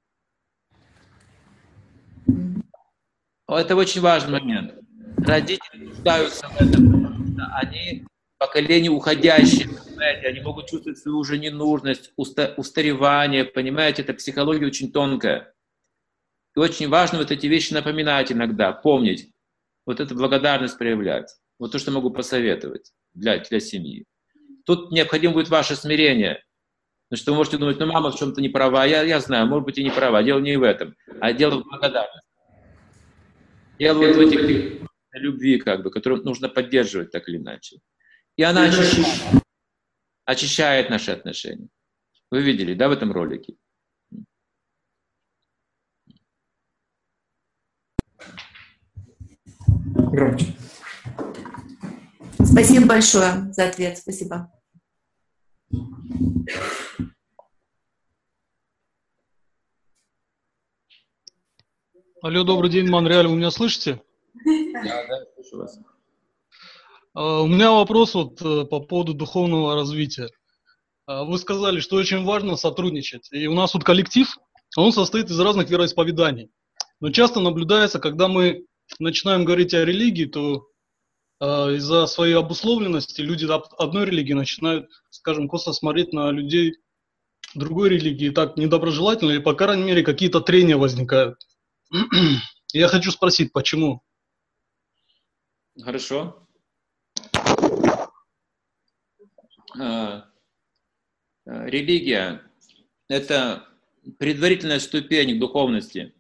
Это очень важный момент. Родители нуждаются в этом, потому что они поколение уходящее, понимаете, они могут чувствовать свою уже ненужность, уста- устаревание, понимаете, это психология очень тонкая. И очень важно вот эти вещи напоминать иногда, помнить, вот эту благодарность проявлять. Вот то, что могу посоветовать для, для семьи. Тут необходимо будет ваше смирение. Потому что вы можете думать, ну мама в чем-то не права, я, я знаю, может быть и не права, дело не в этом, а дело в благодарности. Дело вот в этих любви, как бы, которую нужно поддерживать так или иначе. И она очищает, очищает наши отношения. Вы видели, да, в этом ролике? Громче. Спасибо большое за ответ. Спасибо. Алло, добрый день, Монреаль, вы меня слышите? Да, да, слышу вас. Uh, у меня вопрос вот uh, по поводу духовного развития. Uh, вы сказали, что очень важно сотрудничать. И у нас вот коллектив, он состоит из разных вероисповеданий. Но часто наблюдается, когда мы начинаем говорить о религии, то uh, из-за своей обусловленности люди одной религии начинают, скажем, косо смотреть на людей другой религии, так недоброжелательно, или, по крайней мере, какие-то трения возникают. Я хочу спросить, почему? Хорошо. А, религия – это предварительная ступень к духовности.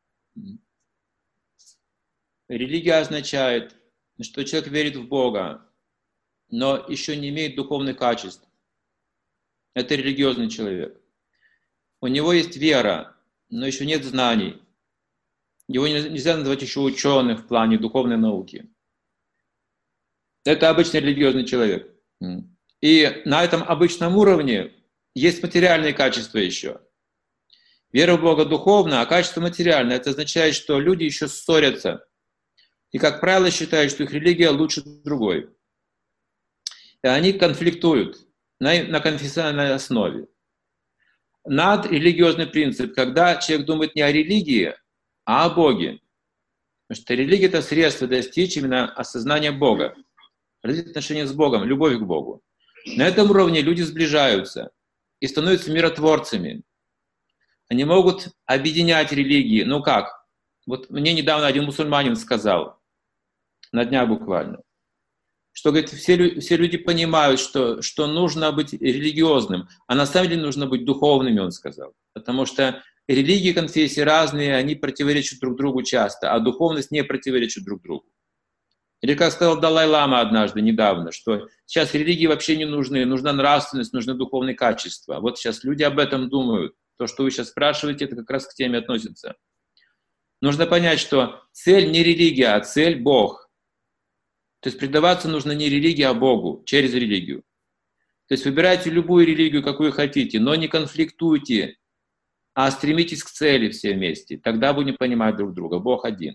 Религия означает, что человек верит в Бога, но еще не имеет духовных качеств. Это религиозный человек. У него есть вера, но еще нет знаний. Его нельзя назвать еще ученым в плане духовной науки. Это обычный религиозный человек. И на этом обычном уровне есть материальные качества еще. Вера в Бога духовна, а качество материальное. Это означает, что люди еще ссорятся. И, как правило, считают, что их религия лучше другой. И они конфликтуют на, на конфессиональной основе. Над религиозный принцип, когда человек думает не о религии, а о Боге. Потому что религия — это средство достичь именно осознания Бога, развить отношения с Богом, любовь к Богу. На этом уровне люди сближаются и становятся миротворцами. Они могут объединять религии. Ну как? Вот мне недавно один мусульманин сказал, на днях буквально, что, говорит, все, все люди понимают, что, что нужно быть религиозным, а на самом деле нужно быть духовными, он сказал. Потому что религии, конфессии разные, они противоречат друг другу часто, а духовность не противоречит друг другу. Или, как сказал Далай-лама однажды, недавно, что сейчас религии вообще не нужны, нужна нравственность, нужны духовные качества. Вот сейчас люди об этом думают. То, что вы сейчас спрашиваете, это как раз к теме относится. Нужно понять, что цель не религия, а цель Бог. То есть предаваться нужно не религии, а Богу, через религию. То есть выбирайте любую религию, какую хотите, но не конфликтуйте, а стремитесь к цели все вместе. Тогда будем понимать друг друга. Бог один.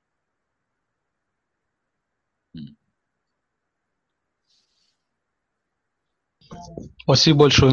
Спасибо большое.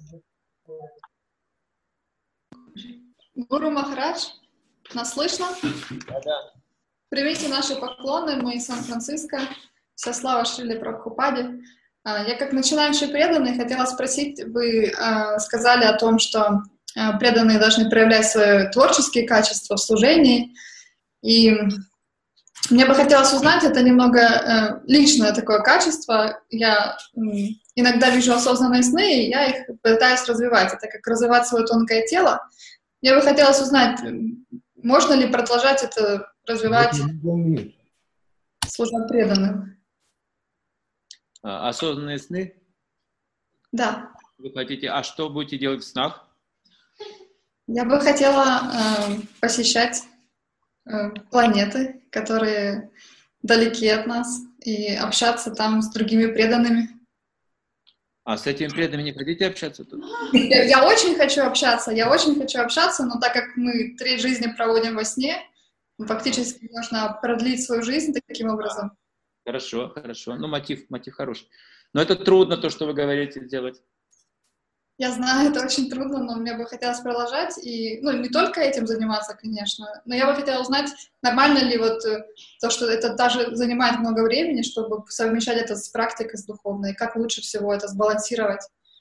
Гуру Махарадж, нас слышно? Да, да. Примите наши поклоны, мы из Сан-Франциско. Вся слава Шриле Прабхупаде. Я как начинающий преданный хотела спросить, вы сказали о том, что преданные должны проявлять свои творческие качества в служении, и мне бы хотелось узнать, это немного личное такое качество, я иногда вижу осознанные сны, и я их пытаюсь развивать, это как развивать свое тонкое тело. Мне бы хотелось узнать, можно ли продолжать это развивать, служа преданным. Осознанные сны? Да. Вы хотите, а что будете делать в снах? Я бы хотела э, посещать э, планеты, которые далеки от нас, и общаться там с другими преданными. А с этими преданными не хотите общаться тут? Я, я очень хочу общаться, я очень хочу общаться, но так как мы треть жизни проводим во сне, фактически можно продлить свою жизнь таким образом. Хорошо, хорошо. Ну, мотив, мотив хороший. Но это трудно, то, что вы говорите, делать. Я знаю, это очень трудно, но мне бы хотелось продолжать. И, ну, не только этим заниматься, конечно, но я бы хотела узнать, нормально ли вот то, что это даже занимает много времени, чтобы совмещать это с практикой, с духовной, как лучше всего это сбалансировать.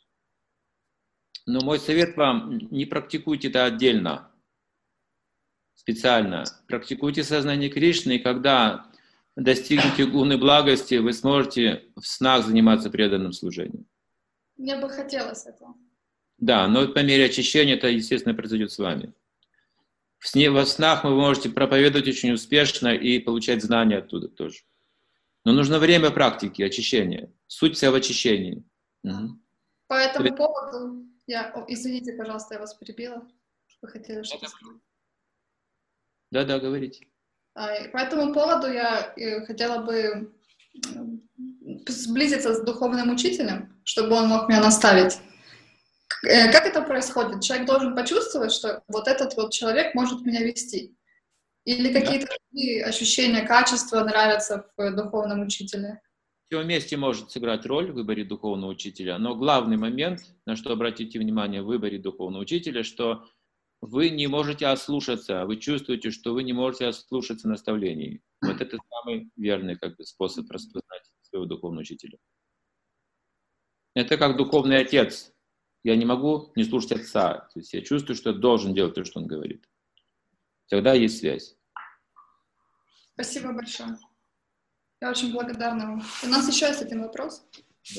Но мой совет вам, не практикуйте это отдельно, специально. Практикуйте сознание Кришны, и когда достигнете гуны благости, вы сможете в снах заниматься преданным служением. Мне бы хотелось этого. Да, но по мере очищения это, естественно, произойдет с вами. В сне, во снах вы можете проповедовать очень успешно и получать знания оттуда тоже. Но нужно время практики, очищения. Суть вся в очищении. Угу. По этому поводу, я, о, извините, пожалуйста, я вас перебила. Вы хотели что-то сказать? Да, да, говорите. По этому поводу я хотела бы сблизиться с духовным учителем, чтобы он мог меня наставить. Как это происходит? Человек должен почувствовать, что вот этот вот человек может меня вести. Или какие-то другие ощущения, качества нравятся в духовном учителе? Все вместе может сыграть роль в выборе духовного учителя, но главный момент, на что обратите внимание в выборе духовного учителя, что вы не можете ослушаться, вы чувствуете, что вы не можете ослушаться наставлений. Вот это самый верный как бы, способ распознать своего духовного учителя. Это как духовный отец. Я не могу не слушать отца. То есть я чувствую, что я должен делать то, что он говорит. Тогда есть связь. Спасибо большое. Я очень благодарна вам. У нас еще есть один вопрос. Да.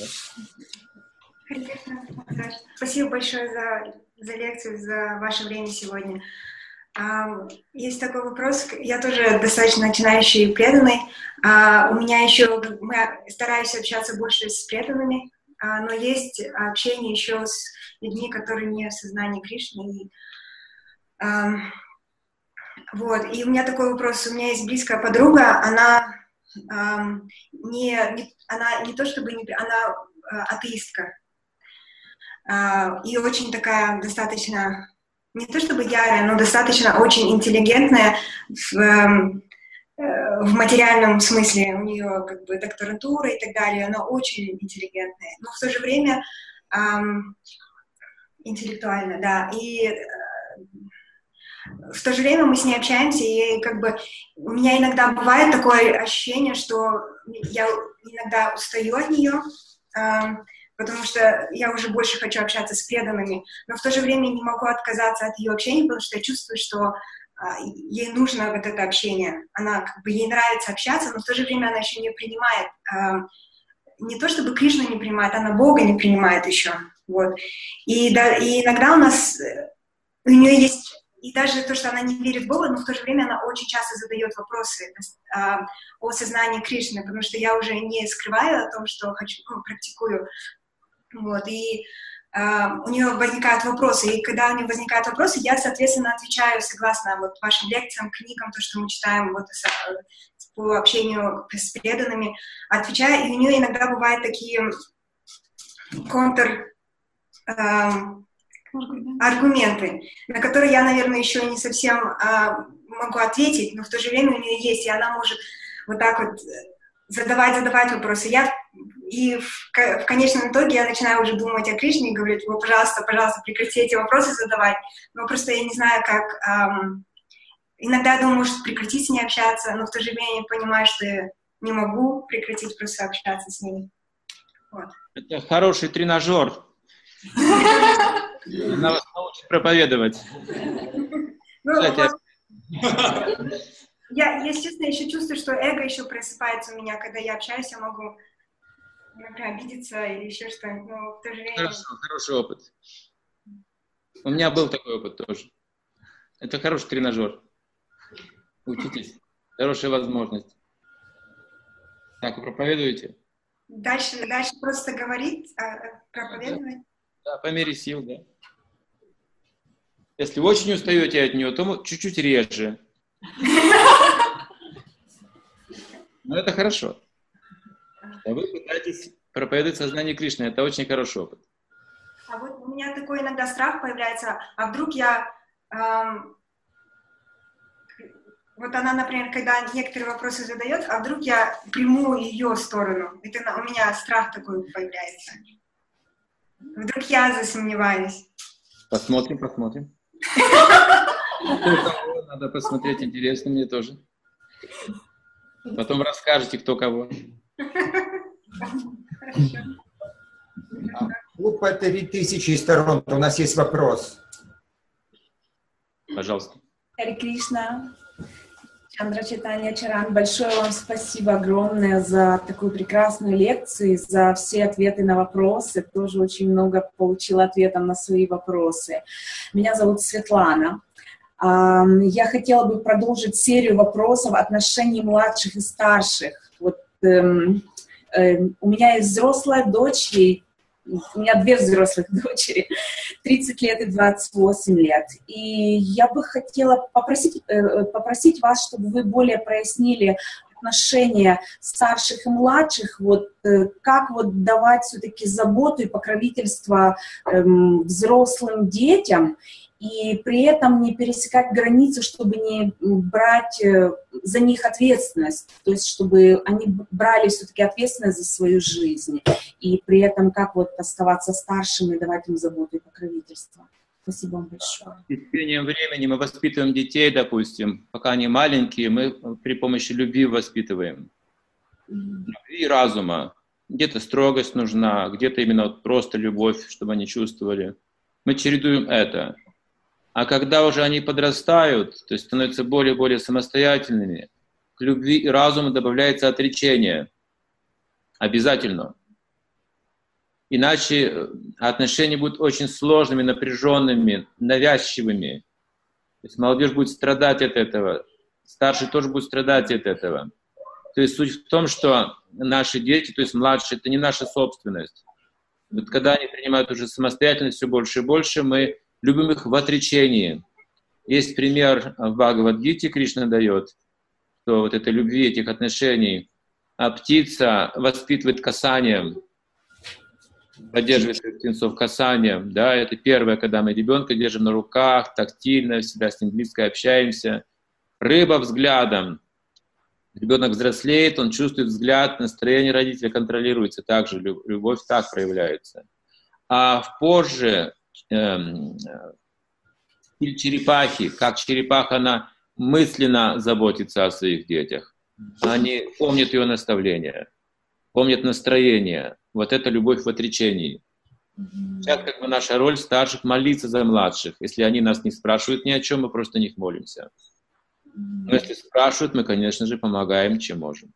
Спасибо большое за, за лекцию, за ваше время сегодня. Есть такой вопрос. Я тоже достаточно начинающий и преданный. У меня еще, я стараюсь общаться больше с преданными, но есть общение еще с людьми, которые не в сознании Кришны. Вот. И у меня такой вопрос. У меня есть близкая подруга, она не, не, она не то чтобы не, она атеистка. И очень такая достаточно, не то чтобы ярая, но достаточно очень интеллигентная в, в материальном смысле. У нее как бы докторантура и так далее, она очень интеллигентная, но в то же время эм, интеллектуально, да. И э, в то же время мы с ней общаемся, и как бы у меня иногда бывает такое ощущение, что я иногда устаю от нее, э, потому что я уже больше хочу общаться с преданными, но в то же время не могу отказаться от ее общения, потому что я чувствую, что а, ей нужно вот это общение. Она, как бы, ей нравится общаться, но в то же время она еще не принимает, а, не то чтобы Кришну не принимает, она Бога не принимает еще. Вот. И, да, и иногда у нас, у нее есть, и даже то, что она не верит в Бога, но в то же время она очень часто задает вопросы а, о сознании Кришны, потому что я уже не скрываю о том, что хочу, ну, практикую. Вот, и э, у нее возникают вопросы, и когда у нее возникают вопросы, я, соответственно, отвечаю согласно вот вашим лекциям, книгам, то, что мы читаем вот, по общению с преданными, отвечаю, и у нее иногда бывают такие контр э, аргументы, на которые я, наверное, еще не совсем э, могу ответить, но в то же время у нее есть, и она может вот так вот задавать, задавать вопросы. Я И в, в конечном итоге я начинаю уже думать о Кришне и говорить: о, пожалуйста, пожалуйста, прекрати эти вопросы задавать. Но просто я не знаю, как... Эм, иногда я думаю, может, прекратить с ней общаться, но в то же время я понимаю, что я не могу прекратить просто общаться с ней. Вот. Это хороший тренажер. Она вас научит проповедовать. Ну, я, если честно, еще чувствую, что эго еще просыпается у меня, когда я общаюсь, я могу, например, обидеться или еще что-нибудь, но в то же время... Хорошо, хороший опыт. У меня был такой опыт тоже. Это хороший тренажер. Учитесь. Хорошая возможность. Так, вы проповедуете? Дальше, дальше просто говорить, проповедовать? Да, по мере сил, да. Если вы очень устаете от нее, то чуть-чуть реже. Но это хорошо. А вы пытаетесь проповедовать сознание Кришны. Это очень хороший опыт. А вот у меня такой иногда страх появляется, а вдруг я... Эм, вот она, например, когда некоторые вопросы задает, а вдруг я приму ее сторону. Это у меня страх такой появляется. Вдруг я засомневаюсь. Посмотрим, посмотрим. Надо посмотреть, интересно мне тоже. Потом расскажете, кто кого. Клуб это три тысячи из Торонто. У нас есть вопрос. Пожалуйста. Харе Кришна. Чандра Чайтанья Чаран, большое вам спасибо огромное за такую прекрасную лекцию, за все ответы на вопросы. Тоже очень много получила ответов на свои вопросы. Меня зовут Светлана. Я хотела бы продолжить серию вопросов отношений младших и старших. Вот, эм, эм, у меня есть взрослая дочь, ей, у меня две взрослых дочери, тридцать лет и двадцать восемь лет. И я бы хотела попросить, э, попросить вас, чтобы вы более прояснили отношения старших и младших, вот, э, как вот давать все-таки заботу и покровительство э, взрослым детям, и при этом не пересекать границу, чтобы не брать за них ответственность, то есть чтобы они брали все-таки ответственность за свою жизнь, и при этом как вот оставаться старшими и давать им заботу и покровительство. Спасибо вам большое. С течением времени мы воспитываем детей, допустим, пока они маленькие, мы при помощи любви воспитываем. Любви и разума. Где-то строгость нужна, где-то именно вот просто любовь, чтобы они чувствовали. Мы чередуем это. А когда уже они подрастают, то есть становятся более и более самостоятельными, к любви и разуму добавляется отречение. Обязательно. Иначе отношения будут очень сложными, напряженными, навязчивыми. То есть молодежь будет страдать от этого, старшие тоже будут страдать от этого. То есть суть в том, что наши дети, то есть младшие, это не наша собственность. Вот когда они принимают уже самостоятельность все больше и больше, мы любим их в отречении. Есть пример в Бхагавад-гите, Кришна дает, что вот этой любви, этих отношений, а птица воспитывает касанием, поддерживает своих птенцов касанием. Да, это первое, когда мы ребенка держим на руках, тактильно, всегда с ним близко общаемся. Рыба взглядом. Ребенок взрослеет, он чувствует взгляд, настроение родителя контролируется. Также любовь так проявляется. А позже эм, стиль черепахи, как черепаха, она мысленно заботится о своих детях. Они помнят ее наставления, помнят настроение. Вот это любовь в отречении. Сейчас как бы наша роль старших молиться за младших. Если они нас не спрашивают ни о чем, мы просто о них молимся. Но если спрашивают, мы, конечно же, помогаем, чем можем.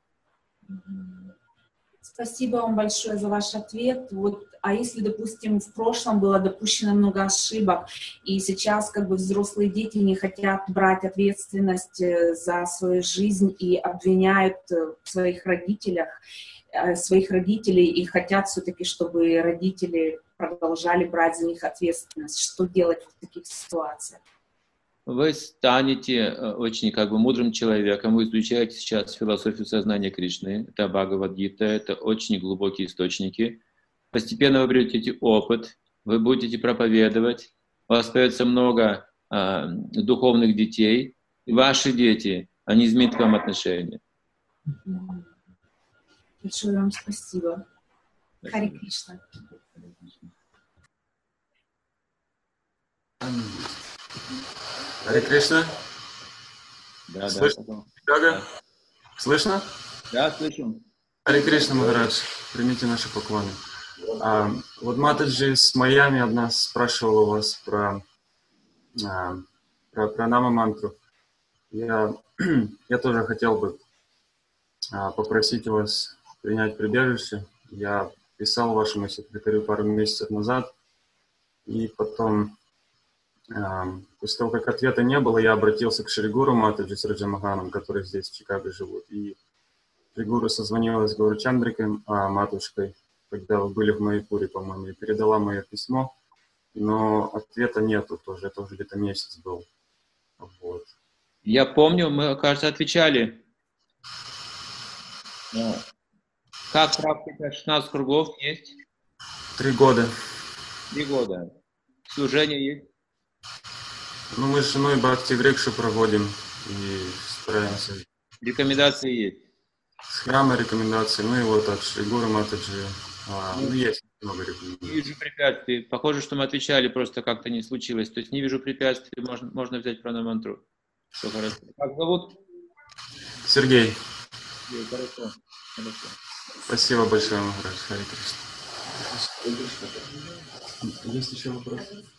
Спасибо вам большое за ваш ответ. Вот, а если, допустим, в прошлом было допущено много ошибок, и сейчас как бы взрослые дети не хотят брать ответственность за свою жизнь и обвиняют в своих родителях, своих родителей и хотят все-таки, чтобы родители продолжали брать за них ответственность. Что делать в таких ситуациях? Вы станете очень как бы мудрым человеком. Вы изучаете сейчас философию сознания Кришны. Это Бхагавад-гита, это очень глубокие источники. Постепенно вы берете опыт, вы будете проповедовать. У вас появится много э, духовных детей. И ваши дети, они изменят к вам отношения. Большое вам спасибо. Харе Кришна. Харе Кришна. Да, Слышно? да. Да. Слышно? Да, слышу. Харе Кришна, Махарадж. Примите наши поклоны. А, вот Матаджи с Майами одна спрашивала вас про, а, про, про нама-мантру. Я, я тоже хотел бы а, попросить вас принять прибежище. Я писал вашему секретарю пару месяцев назад, и потом, а, после того, как ответа не было, я обратился к Шри Гуру Матаджи с Раджамаханом, которые здесь, в Чикаго, живут. И Шри Гуру созвонилась с Гауру Чандрикой, а, матушкой, когда вы были в Майпуре, по-моему, и передала мое письмо, но ответа нету тоже, это уже где-то месяц был. Вот. Я помню, мы, кажется, отвечали. Как практика шестнадцать кругов есть? Три года. Три года. Служение есть? Ну, мы с женой Бхакти Врикшу проводим и стараемся. Рекомендации есть? С храма рекомендации, ну и вот от Шри Гуру Матаджи. А, ну, есть много рекомендаций. Не вижу препятствий. Похоже, что мы отвечали, просто как-то не случилось. То есть не вижу препятствий, можно, можно взять пранамантру. Все хорошо. Как зовут? Сергей. Сергей, хорошо. Хорошо. Спасибо большое, Махарадж. Хари Кришна. Есть еще вопрос?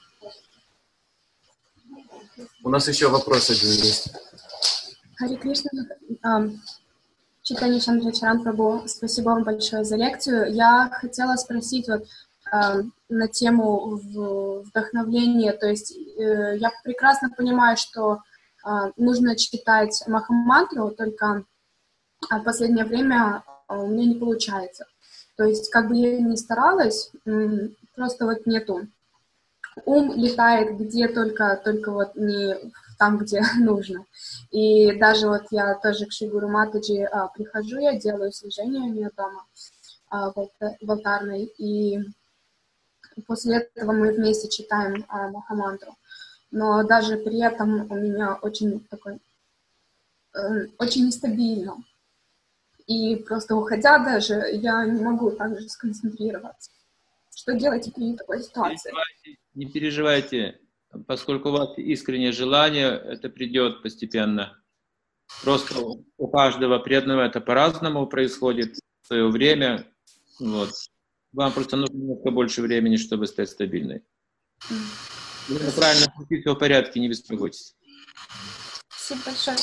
У нас еще вопрос один есть. Хари Кришна. Чайтанья Чандрачаран Прабху, спасибо вам большое за лекцию. Я хотела спросить вот э, на тему вдохновления. То есть э, я прекрасно понимаю, что э, нужно читать Махамантру, только в последнее время у меня не получается. То есть как бы я ни старалась, просто вот нету. Ум летает где только, только вот не там, где нужно. И даже вот я тоже к Шри Гуру Матаджи а, прихожу, я делаю служение у нее дома а, в, в алтарной, и после этого мы вместе читаем а, Махамантру. Но даже при этом у меня очень такой, э, очень нестабильно. И просто уходя даже, я не могу так же сконцентрироваться. Что делать при такой ситуации? Не переживайте, поскольку у вас искреннее желание, это придет постепенно. Просто у каждого преданного это по-разному происходит в свое время. Вот. Вам просто нужно немного больше времени, чтобы стать стабильной. Вы правильно, все в порядке, не беспокойтесь. Спасибо большое.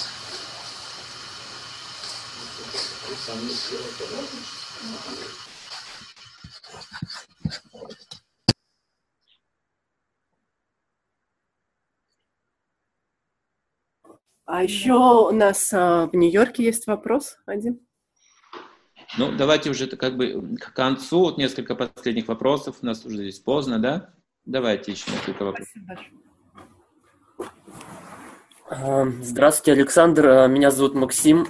А еще у нас а, в Нью-Йорке есть вопрос один. Ну, давайте уже как бы к концу. Вот несколько последних вопросов. У нас уже здесь поздно, да? Давайте еще несколько вопросов. Здравствуйте, Александр. Меня зовут Максим.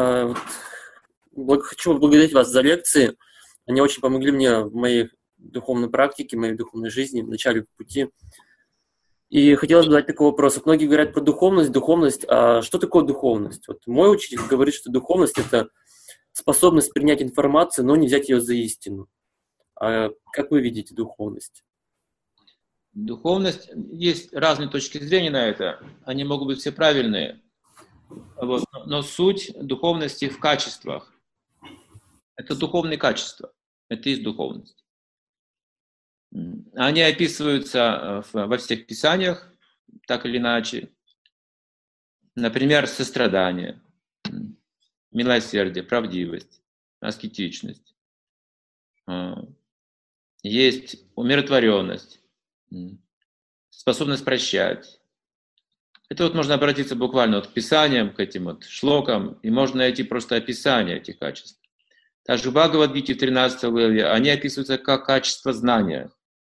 Хочу поблагодарить вас за лекции. Они очень помогли мне в моей духовной практике, в моей духовной жизни, в начале пути. И хотелось бы задать такой вопрос. Многие говорят про духовность, духовность. А что такое духовность? Вот мой учитель говорит, что духовность – это способность принять информацию, но не взять ее за истину. А как вы видите духовность? Духовность, есть разные точки зрения на это. Они могут быть все правильные. Вот. Но суть духовности в качествах. Это духовные качества. Это и есть духовность. Они описываются во всех писаниях, так или иначе. Например, сострадание, милосердие, правдивость, аскетичность. Есть умиротворенность, способность прощать. Это вот можно обратиться буквально вот к писаниям, к этим вот шлокам, и можно найти просто описание этих качеств. Также в Бхагавад-гите в тринадцатой главе они описываются как качество знания.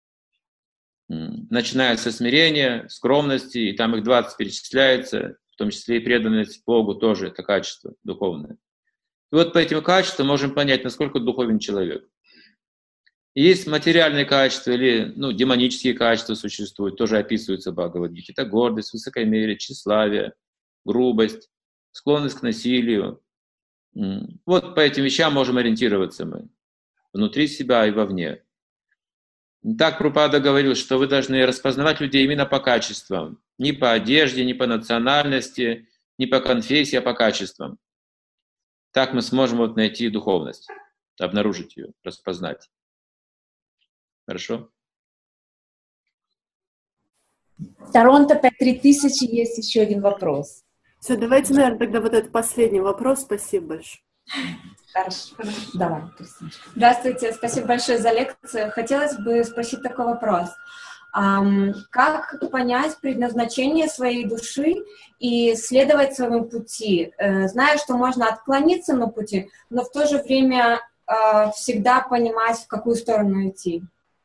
Начиная со смирения, скромности, и там их двадцать перечисляется, в том числе и преданность Богу тоже это качество духовное. И вот по этим качествам можем понять, насколько духовен человек. Есть материальные качества или ну, демонические качества существуют, тоже описываются в Бхагавад-гите. Это гордость, высокомерие, тщеславие, грубость, склонность к насилию. Вот по этим вещам можем ориентироваться мы. Внутри себя и вовне. Так Прабхупада говорил, что вы должны распознавать людей именно по качествам. Не по одежде, не по национальности, не по конфессии, а по качествам. Так мы сможем вот найти духовность, обнаружить ее, распознать. Хорошо? Торонто пять три тысячи, есть еще один вопрос. Все, давайте, наверное, тогда вот этот последний вопрос. Спасибо большое. Хорошо. Давай, Кристиночка. Здравствуйте, спасибо большое за лекцию. Хотелось бы спросить такой вопрос. Um, как понять предназначение своей души и следовать своему пути? Uh, знаю, что можно отклониться на пути, но в то же время uh, всегда понимать, в какую сторону идти.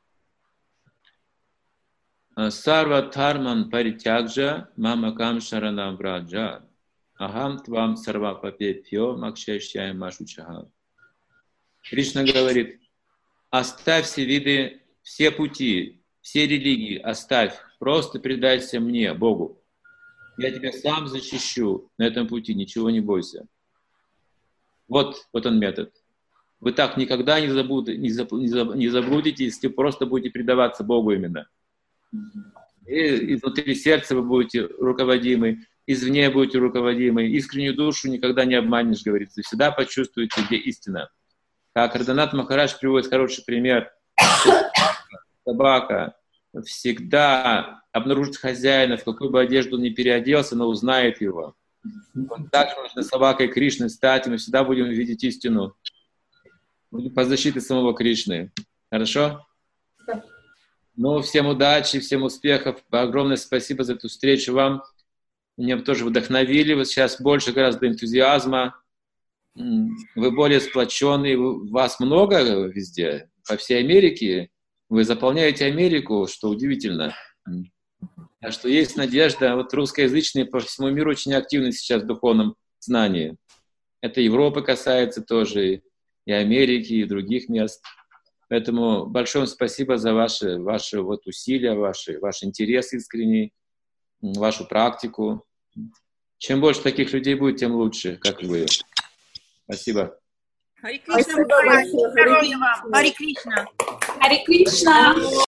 Сарва Тарман Паритягджа Мамакам Шаранам Враджа Ахам Твам Сарва Папепьо Макшешьяй Машучаха. Кришна говорит: оставь все виды, все пути, все религии, оставь, просто предайся мне, Богу. Я тебя сам защищу на этом пути, ничего не бойся. Вот, вот он метод. Вы так никогда не, забуд, не, заб, не заблудитесь, если просто будете предаваться Богу именно. И изнутри сердца вы будете руководимы, извне будете руководимы. Искреннюю душу никогда не обманешь, говорится. Всегда почувствуете, где истина. Как Радханат Махарадж приводит хороший пример. Собака всегда обнаружит хозяина, в какую бы одежду он ни переоделся, но узнает его. Так же нужно собакой Кришны стать, и мы всегда будем видеть истину. По защите самого Кришны. Хорошо? Ну, всем удачи, всем успехов. Огромное спасибо за эту встречу вам. Меня тоже вдохновили. Вот сейчас больше гораздо энтузиазма. Вы более сплоченные. Вас много везде, по всей Америке. Вы заполняете Америку, что удивительно. А что есть надежда. Вот русскоязычные по всему миру очень активны сейчас в духовном знании. Это Европы касается тоже, и Америки, и других мест. Поэтому большое спасибо за ваши, ваши вот усилия, ваши, ваш интерес искренний, вашу практику. Чем больше таких людей будет, тем лучше, как вы. Спасибо. Хари Кришна. Здоровья вам. Хари Кришна. Хари Кришна.